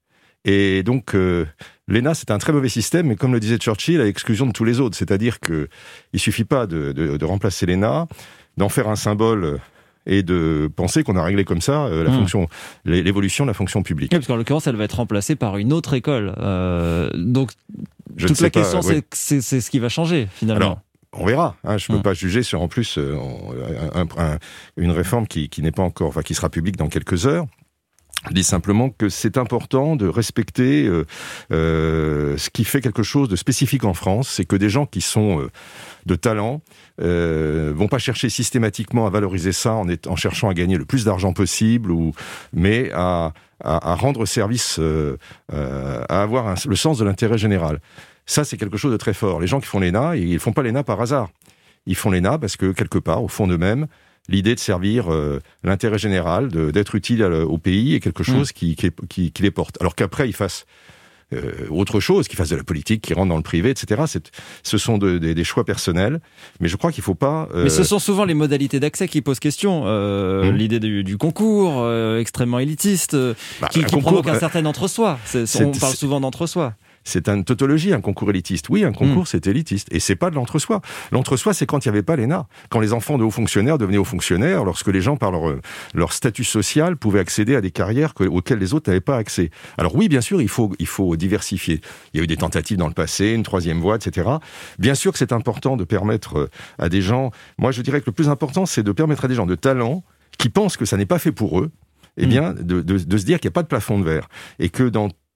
Et donc, euh, l'E N A, c'est un très mauvais système, mais comme le disait Churchill, à l'exclusion de tous les autres. C'est-à-dire qu'il ne suffit pas de, de, de remplacer l'E N A, d'en faire un symbole et de penser qu'on a réglé comme ça euh, la mmh. fonction, l'évolution de la fonction publique. Oui, parce qu'en l'occurrence, elle va être remplacée par une autre école. Euh, donc, Je toute la pas, question, oui. c'est, c'est, c'est ce qui va changer, finalement. Alors, on verra. Hein, je ne peux mmh. pas juger sur, en plus, euh, un, un, une réforme qui, qui n'est pas encore, enfin, qui sera publique dans quelques heures. Je dis simplement que c'est important de respecter euh, euh, ce qui fait quelque chose de spécifique en France, c'est que des gens qui sont euh, de talent euh, vont pas chercher systématiquement à valoriser ça en, est, en cherchant à gagner le plus d'argent possible, ou, mais à, à, à rendre service, euh, euh, à avoir un, le sens de l'intérêt général. Ça, c'est quelque chose de très fort. Les gens qui font l'E N A, ils font pas l'E N A par hasard. Ils font l'E N A parce que, quelque part, au fond d'eux-mêmes, l'idée de servir euh, l'intérêt général, de, d'être utile à, au pays est quelque chose mmh. qui, qui, qui, qui les porte. Alors qu'après, ils fassent euh, autre chose, qu'ils fassent de la politique, qu'ils rentrent dans le privé, et cetera. C'est, ce sont de, de, des choix personnels, mais je crois qu'il ne faut pas... Euh... Mais ce sont souvent les modalités d'accès qui posent question. Euh, mmh. L'idée du, du concours, euh, extrêmement élitiste, bah, qui, qui concours, provoque un certain entre-soi. C'est, c'est, on parle souvent d'entre-soi. C'est une tautologie, un concours élitiste. Oui, un concours, mmh. c'est élitiste. Et c'est pas de l'entre-soi. L'entre-soi, c'est quand il n'y avait pas l'E N A. Quand les enfants de hauts fonctionnaires devenaient hauts fonctionnaires, lorsque les gens, par leur, leur statut social, pouvaient accéder à des carrières que, auxquelles les autres n'avaient pas accès. Alors oui, bien sûr, il faut, il faut diversifier. Il y a eu des tentatives dans le passé, une troisième voie, et cetera. Bien sûr que c'est important de permettre à des gens... Moi, je dirais que le plus important, c'est de permettre à des gens de talent qui pensent que ça n'est pas fait pour eux, eh bien, mmh. de, de, de se dire qu'il n'y a pas de plafond de verre. Et que dans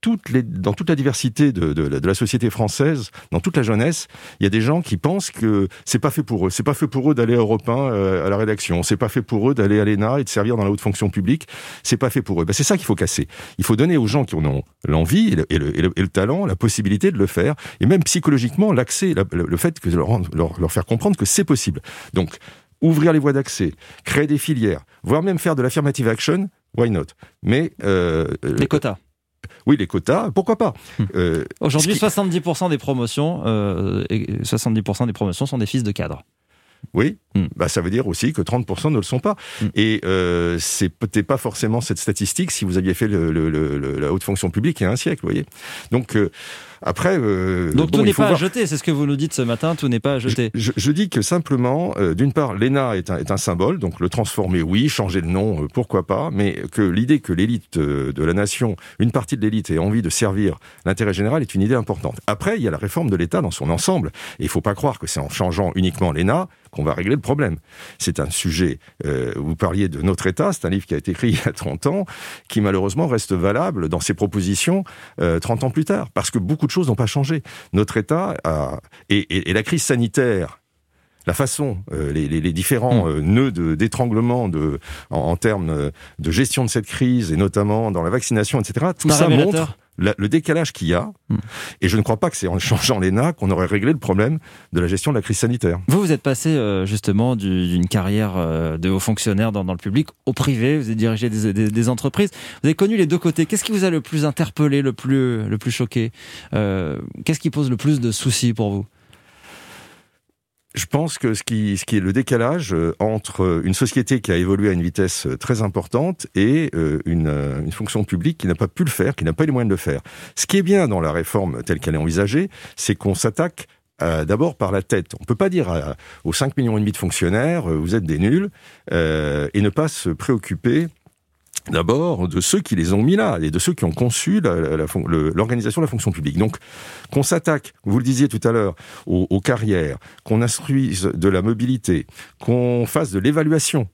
toutes les, dans toute la diversité de, de, de la société française, dans toute la jeunesse, il y a des gens qui pensent que c'est pas fait pour eux. C'est pas fait pour eux d'aller à Europe un euh, à la rédaction. C'est pas fait pour eux d'aller à l'E N A et de servir dans la haute fonction publique. C'est pas fait pour eux. Ben, c'est ça qu'il faut casser. Il faut donner aux gens qui en ont l'envie et le, et le, et le, et le talent la possibilité de le faire, et même psychologiquement l'accès, la, le, le fait que leur, leur, leur faire comprendre que c'est possible. Donc, ouvrir les voies d'accès, créer des filières, voire même faire de l'affirmative action, why not? Mais euh, les quotas. Oui, les quotas, pourquoi pas. euh, Aujourd'hui, qui... soixante-dix pour cent des promotions, euh, et soixante-dix pour cent des promotions sont des fils de cadres. Oui, mm. bah ça veut dire aussi que trente pour cent ne le sont pas. Mm. Et euh, c'est peut-être pas forcément cette statistique si vous aviez fait le, le, le, la haute fonction publique il y a un siècle, vous voyez. Donc euh, après, euh, donc bon, tout n'est pas voir... à jeter. C'est ce que vous nous dites ce matin. Tout n'est pas à jeter. Je, je, je dis que simplement, euh, d'une part, l'E N A est un, est un symbole, donc le transformer, oui, changer le nom, euh, pourquoi pas, mais que l'idée que l'élite euh, de la nation, une partie de l'élite, ait envie de servir l'intérêt général est une idée importante. Après, il y a la réforme de l'État dans son ensemble. Et il faut pas croire que c'est en changeant uniquement l'E N A qu'on va régler le problème. C'est un sujet, euh, vous parliez de Notre État, c'est un livre qui a été écrit il y a trente ans, qui malheureusement reste valable dans ses propositions euh, trente ans plus tard, parce que beaucoup de choses n'ont pas changé. Notre État a... et, et, et la crise sanitaire, la façon, euh, les, les, les différents euh, nœuds de, d'étranglement de, en, en termes de gestion de cette crise, et notamment dans la vaccination, et cetera, tout ça montre la, le décalage qu'il y a. Hum. Et je ne crois pas que c'est en changeant l'E N A qu'on aurait réglé le problème de la gestion de la crise sanitaire. Vous, vous êtes passé euh, justement du, d'une carrière euh, de haut fonctionnaire dans, dans le public au privé, vous avez dirigé des, des, des entreprises. Vous avez connu les deux côtés. Qu'est-ce qui vous a le plus interpellé, le plus, le plus choqué euh, Qu'est-ce qui pose le plus de soucis pour vous ? Je pense que ce qui, ce qui est le décalage entre une société qui a évolué à une vitesse très importante et une, une fonction publique qui n'a pas pu le faire, qui n'a pas eu les moyens de le faire. Ce qui est bien dans la réforme telle qu'elle est envisagée, c'est qu'on s'attaque Euh, d'abord par la tête. On peut pas dire à, aux cinq millions et demi de fonctionnaires euh, vous êtes des nuls euh, et ne pas se préoccuper d'abord de ceux qui les ont mis là et de ceux qui ont conçu la, la, la, le, l'organisation de la fonction publique. Donc, qu'on s'attaque, vous le disiez tout à l'heure, aux, aux carrières, qu'on instruise de la mobilité, qu'on fasse de l'évaluation,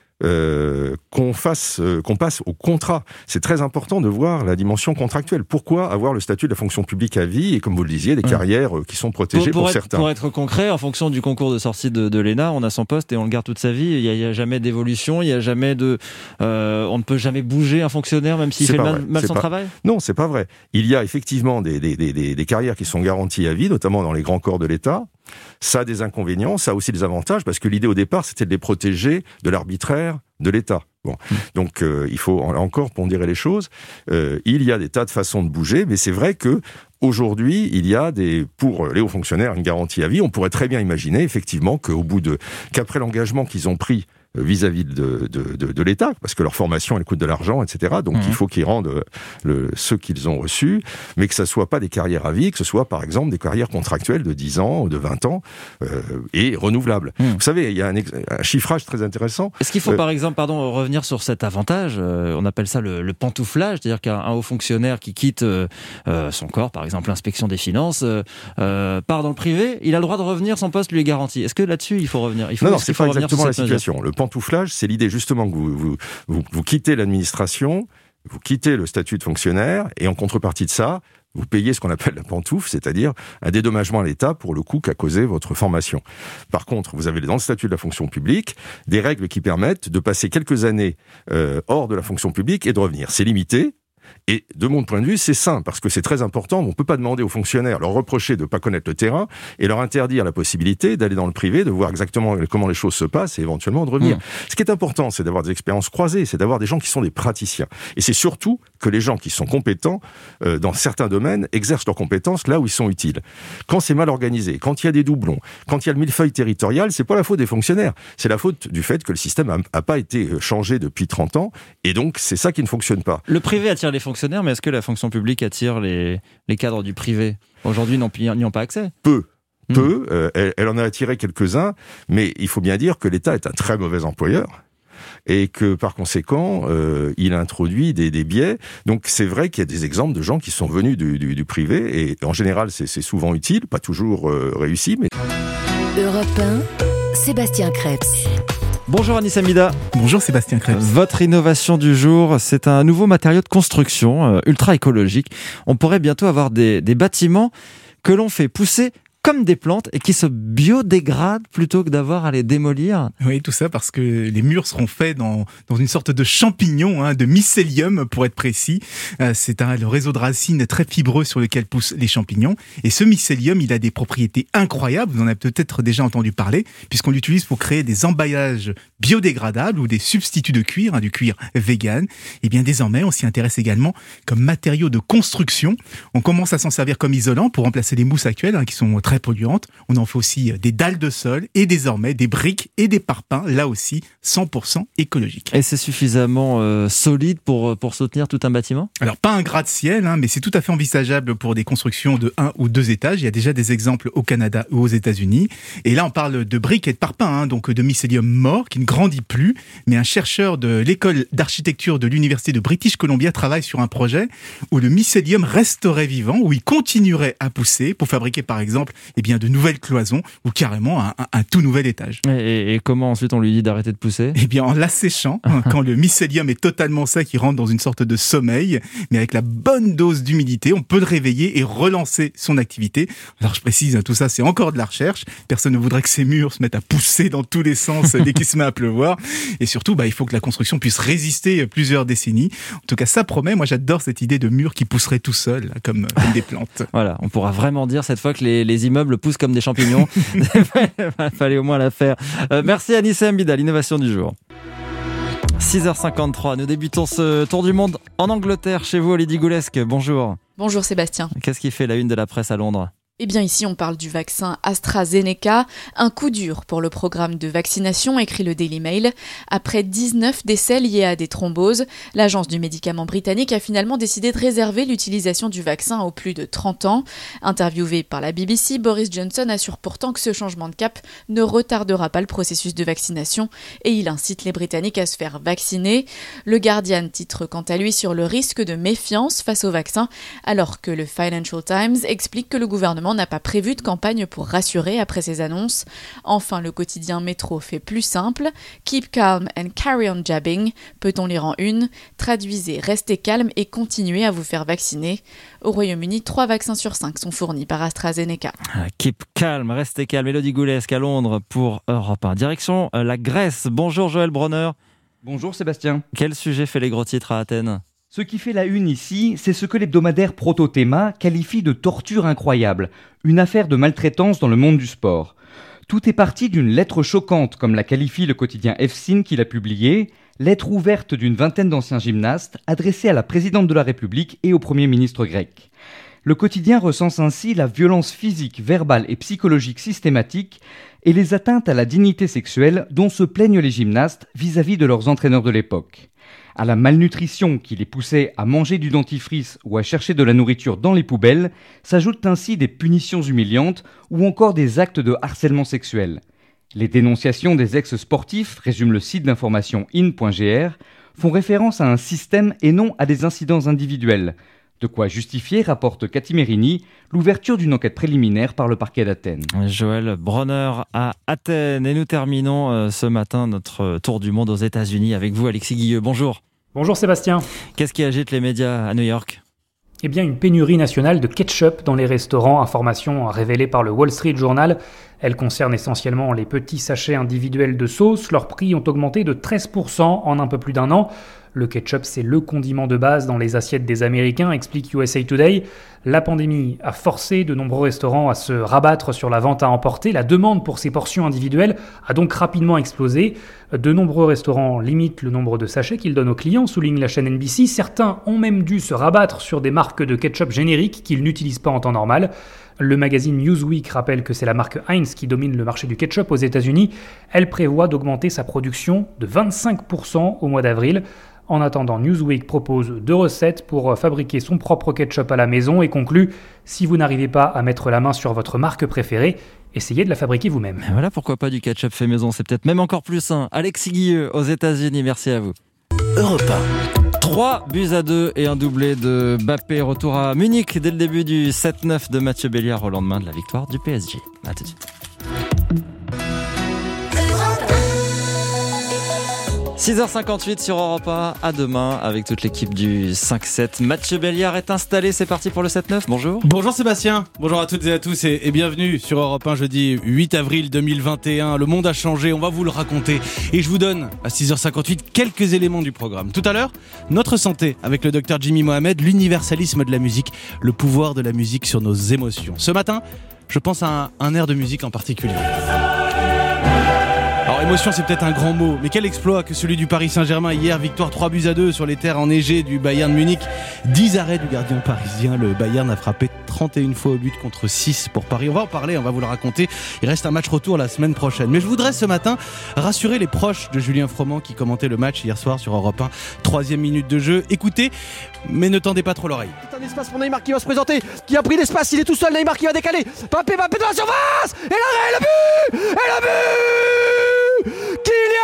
Euh, qu'on fasse, euh, qu'on passe au contrat. C'est très important de voir la dimension contractuelle. Pourquoi avoir le statut de la fonction publique à vie et, comme vous le disiez, des mmh. carrières euh, qui sont protégées pour, pour, pour être, certains. Pour être concret, en fonction du concours de sortie de, de l'E N A, on a son poste et on le garde toute sa vie. Il n'y a, a jamais d'évolution, il n'y a jamais de, euh, on ne peut jamais bouger un fonctionnaire même s'il c'est fait mal, mal son pas... travail. Non, c'est pas vrai. Il y a effectivement des, des, des, des, des carrières qui sont garanties à vie, notamment dans les grands corps de l'État. Ça a des inconvénients, ça a aussi des avantages, parce que l'idée au départ, c'était de les protéger de l'arbitraire de l'État. Bon, mmh. donc euh, il faut encore pondérer les choses. Euh, il y a des tas de façons de bouger, mais c'est vrai que aujourd'hui, il y a des, pour les hauts fonctionnaires, une garantie à vie. On pourrait très bien imaginer, effectivement, qu'au bout de, qu'après l'engagement qu'ils ont pris vis-à-vis de, de, de, de l'État, parce que leur formation, elle coûte de l'argent, et cetera. Donc, mmh. il faut qu'ils rendent le, ceux qu'ils ont reçus, mais que ça soit pas des carrières à vie, que ce soit, par exemple, des carrières contractuelles de dix ans ou de vingt ans, euh, et renouvelables. Mmh. Vous savez, il y a un, un chiffrage très intéressant. Est-ce qu'il faut, euh, par exemple, pardon, revenir sur cet avantage, euh, on appelle ça le, le pantouflage, c'est-à-dire qu'un un haut fonctionnaire qui quitte euh, euh, son corps, par exemple, l'inspection des finances, euh, euh, part dans le privé, il a le droit de revenir, son poste lui est garanti. Est-ce que là-dessus, il faut revenir? Il faut, Non, non, c'est pas exactement la situation. Mesure. Le pantouflage, c'est l'idée justement que vous, vous, vous, vous quittez l'administration, vous quittez le statut de fonctionnaire, et en contrepartie de ça, vous payez ce qu'on appelle la pantoufle, c'est-à-dire un dédommagement à l'État pour le coût qu'a causé votre formation. Par contre, vous avez dans le statut de la fonction publique des règles qui permettent de passer quelques années euh, hors de la fonction publique et de revenir. C'est limité. Et de mon point de vue, c'est sain, parce que c'est très important. On ne peut pas demander aux fonctionnaires, leur reprocher de ne pas connaître le terrain et leur interdire la possibilité d'aller dans le privé, de voir exactement comment les choses se passent et éventuellement de revenir. Mmh. Ce qui est important, c'est d'avoir des expériences croisées, c'est d'avoir des gens qui sont des praticiens. Et c'est surtout que les gens qui sont compétents euh, dans certains domaines exercent leurs compétences là où ils sont utiles. Quand c'est mal organisé, quand il y a des doublons, quand il y a le millefeuille territorial, c'est pas la faute des fonctionnaires. C'est la faute du fait que le système n'a pas été changé depuis trente ans et donc c'est ça qui ne fonctionne pas. Le privé attire les fonctionnaires, mais est-ce que la fonction publique attire les, les cadres du privé ? Aujourd'hui, n'y ont pas accès ? Peu. Peu. Mmh. Euh, elle, elle en a attiré quelques-uns, mais il faut bien dire que l'État est un très mauvais employeur et que, par conséquent, euh, il introduit des, des biais. Donc, c'est vrai qu'il y a des exemples de gens qui sont venus du, du, du privé, et en général, c'est, c'est souvent utile, pas toujours euh, réussi. Mais... Europe un, Sébastien Krebs. Bonjour Anissa Mida. Bonjour Sébastien Krebs. Votre innovation du jour, c'est un nouveau matériau de construction euh, ultra écologique. On pourrait bientôt avoir des, des bâtiments que l'on fait pousser comme des plantes et qui se biodégradent plutôt que d'avoir à les démolir. Oui, tout ça parce que les murs seront faits dans, dans une sorte de champignon, hein, de mycélium pour être précis. Euh, c'est un, le réseau de racines très fibreux sur lequel poussent les champignons. Et ce mycélium, il a des propriétés incroyables. Vous en avez peut-être déjà entendu parler, puisqu'on l'utilise pour créer des emballages biodégradables ou des substituts de cuir, hein, du cuir vegan. Et bien désormais, on s'y intéresse également comme matériau de construction. On commence à s'en servir comme isolant pour remplacer les mousses actuelles, hein, qui sont très polluantes. On en fait aussi des dalles de sol et désormais des briques et des parpaings, là aussi cent pour cent écologiques. Et c'est suffisamment euh, solide pour, pour soutenir tout un bâtiment ? Alors pas un gratte-ciel, hein, mais c'est tout à fait envisageable pour des constructions de un ou deux étages. Il y a déjà des exemples au Canada ou aux États-Unis. Et là on parle de briques et de parpaings, hein, donc de mycélium mort qui ne grandit plus. Mais un chercheur de l'école d'architecture de l'université de British Columbia travaille sur un projet où le mycélium resterait vivant, où il continuerait à pousser pour fabriquer par exemple eh bien, de nouvelles cloisons ou carrément un, un, un tout nouvel étage. Et, et comment ensuite on lui dit d'arrêter de pousser ? Eh bien en l'asséchant, quand le mycélium est totalement sec, il rentre dans une sorte de sommeil, mais avec la bonne dose d'humidité, on peut le réveiller et relancer son activité. Alors je précise, tout ça c'est encore de la recherche, personne ne voudrait que ces murs se mettent à pousser dans tous les sens dès qu'il se met à pleuvoir, et surtout bah, il faut que la construction puisse résister plusieurs décennies. En tout cas ça promet, moi j'adore cette idée de murs qui pousseraient tout seuls, comme, comme des plantes. Voilà, on pourra vraiment dire cette fois que les, les immeubles poussent comme des champignons. Il fallait au moins la faire. Euh, merci Anissa Mbida, l'innovation du jour. six heures cinquante-trois, nous débutons ce tour du monde en Angleterre. Chez vous, Lydie Goulesque, bonjour. Bonjour Sébastien. Qu'est-ce qui fait la une de la presse à Londres ? Eh bien ici on parle du vaccin AstraZeneca, un coup dur pour le programme de vaccination, écrit le Daily Mail. Après dix-neuf décès liés à des thromboses, l'agence du médicament britannique a finalement décidé de réserver l'utilisation du vaccin aux plus de trente ans. Interviewé par la B B C, Boris Johnson assure pourtant que ce changement de cap ne retardera pas le processus de vaccination et il incite les Britanniques à se faire vacciner. Le Guardian titre quant à lui sur le risque de méfiance face au vaccin, alors que le Financial Times explique que le gouvernement n'a pas prévu de campagne pour rassurer après ces annonces. Enfin, le quotidien Métro fait plus simple. Keep calm and carry on jabbing. Peut-on lire en une ? Traduisez, restez calme et continuez à vous faire vacciner. Au Royaume-Uni, trois vaccins sur cinq sont fournis par AstraZeneca. Keep calm, restez calme. Élodie Goulesque à Londres pour Europe un. Direction la Grèce. Bonjour Joël Bronner. Bonjour Sébastien. Quel sujet fait les gros titres à Athènes ? Ce qui fait la une ici, c'est ce que l'hebdomadaire Protothéma qualifie de torture incroyable, une affaire de maltraitance dans le monde du sport. Tout est parti d'une lettre choquante, comme la qualifie le quotidien Efsin qui l'a publiée, lettre ouverte d'une vingtaine d'anciens gymnastes, adressée à la présidente de la République et au Premier ministre grec. Le quotidien recense ainsi la violence physique, verbale et psychologique systématique et les atteintes à la dignité sexuelle dont se plaignent les gymnastes vis-à-vis de leurs entraîneurs de l'époque. À la malnutrition qui les poussait à manger du dentifrice ou à chercher de la nourriture dans les poubelles, s'ajoutent ainsi des punitions humiliantes ou encore des actes de harcèlement sexuel. Les dénonciations des ex-sportifs, résume le site d'information in point g r, font référence à un système et non à des incidents individuels. De quoi justifier, rapporte Cathy Merini, l'ouverture d'une enquête préliminaire par le parquet d'Athènes. Joël Bronner à Athènes. Et nous terminons euh, ce matin notre tour du monde aux États-Unis avec vous, Alexis Guilleux. Bonjour. Bonjour Sébastien. Qu'est-ce qui agite les médias à New York ? Eh bien, une pénurie nationale de ketchup dans les restaurants, information révélée par le Wall Street Journal. Elle concerne essentiellement les petits sachets individuels de sauce. Leurs prix ont augmenté de treize pour cent en un peu plus d'un an. Le ketchup, c'est le condiment de base dans les assiettes des Américains, explique U S A Today. La pandémie a forcé de nombreux restaurants à se rabattre sur la vente à emporter. La demande pour ces portions individuelles a donc rapidement explosé. De nombreux restaurants limitent le nombre de sachets qu'ils donnent aux clients, souligne la chaîne N B C. Certains ont même dû se rabattre sur des marques de ketchup génériques qu'ils n'utilisent pas en temps normal. Le magazine Newsweek rappelle que c'est la marque Heinz qui domine le marché du ketchup aux États-Unis. Elle prévoit d'augmenter sa production de vingt-cinq pour cent au mois d'avril. En attendant, Newsweek propose deux recettes pour fabriquer son propre ketchup à la maison et conclut « Si vous n'arrivez pas à mettre la main sur votre marque préférée, essayez de la fabriquer vous-même. » Voilà pourquoi pas du ketchup fait maison, c'est peut-être même encore plus sain. Alexis Guilleux aux États-Unis, merci à vous. Europe un. trois buts à deux et un doublé de Mbappé. Retour à Munich dès le début du sept neuf de Mathieu Béliard au lendemain de la victoire du P S G. A tout de suite. six heures cinquante-huit sur Europe un, à demain avec toute l'équipe du cinq sept. Mathieu Béliard est installé, c'est parti pour le sept neuf, bonjour. Bonjour Sébastien, bonjour à toutes et à tous et, et bienvenue sur Europe un jeudi huit avril deux mille vingt et un. Le monde a changé, on va vous le raconter et je vous donne à six heures cinquante-huit quelques éléments du programme. Tout à l'heure, notre santé avec le docteur Jimmy Mohamed, l'universalisme de la musique, le pouvoir de la musique sur nos émotions. Ce matin, je pense à un, un air de musique en particulier. Alors émotion, c'est peut-être un grand mot, mais quel exploit que celui du Paris Saint-Germain hier, victoire trois buts à deux sur les terres enneigées du Bayern Munich. dix arrêts du gardien parisien, le Bayern a frappé trente et une fois au but contre six pour Paris. On va en parler, on va vous le raconter. Il reste un match retour la semaine prochaine. Mais je voudrais ce matin rassurer les proches de Julien Froment qui commentait le match hier soir sur Europe un. Troisième minute de jeu. Écoutez, mais ne tendez pas trop l'oreille. C'est un espace pour Neymar qui va se présenter, qui a pris l'espace, il est tout seul, Neymar qui va décaler. Mbappé, Mbappé dans la surface. Et l'arrêt, le but. Et le but. Kylian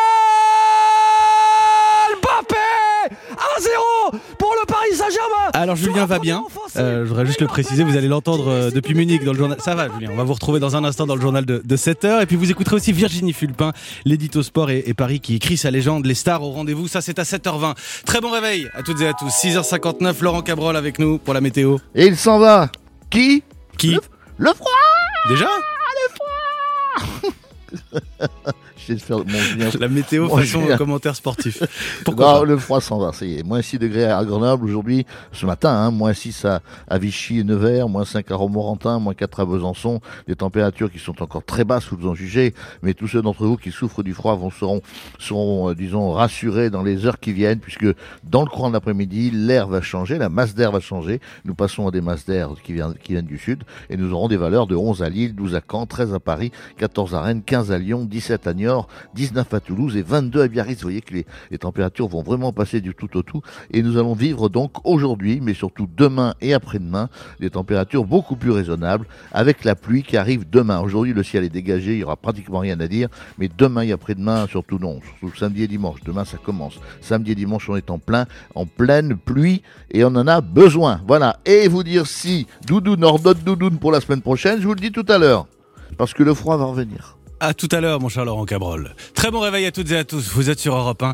Mbappé un zéro pour le Paris Saint-Germain. Alors Julien va bien, euh, je voudrais juste le préciser, vous allez l'entendre euh, depuis Munich dans le journal. Ça va Julien, on va vous retrouver dans un instant dans le journal de, de sept heures. Et puis vous écouterez aussi Virginie Fulpin, l'édito sport et, et Paris qui écrit sa légende, les stars au rendez-vous. Ça c'est à sept heures vingt. Très bon réveil à toutes et à tous. six heures cinquante-neuf, Laurent Cabrol avec nous pour la météo. Et il s'en va. Qui Qui le, le froid. Déjà Le froid. De faire mon Julien, la météo mon façon Julien. Commentaire sportif. Pourquoi non, le froid s'en va, ça y est. moins six degrés à Grenoble aujourd'hui, ce matin, hein, moins six à, à Vichy et Nevers, moins cinq à Romorantin, moins quatre à Besançon. Des températures qui sont encore très basses, vous en jugez, mais tous ceux d'entre vous qui souffrent du froid vont, seront, seront euh, disons, rassurés dans les heures qui viennent, puisque dans le courant de l'après-midi, l'air va changer, la masse d'air va changer. Nous passons à des masses d'air qui viennent, qui viennent du sud, et nous aurons des valeurs de onze à Lille, douze à Caen, treize à Paris, quatorze à Rennes, quinze à Lyon, dix-sept à Niort, dix-neuf à Toulouse et vingt-deux à Biarritz. Vous voyez que les, les températures vont vraiment passer du tout au tout. Et nous allons vivre donc aujourd'hui, mais surtout demain et après-demain, des températures beaucoup plus raisonnables avec la pluie qui arrive demain. Aujourd'hui, le ciel est dégagé, il n'y aura pratiquement rien à dire. Mais demain et après-demain, surtout non. Surtout samedi et dimanche. Demain, ça commence. Samedi et dimanche, on est en plein, en pleine pluie et on en a besoin. Voilà. Et vous dire si doudoune, ordonne doudoune pour la semaine prochaine, je vous le dis tout à l'heure. Parce que le froid va revenir. À tout à l'heure, mon cher Laurent Cabrol. Très bon réveil à toutes et à tous. Vous êtes sur Europe un.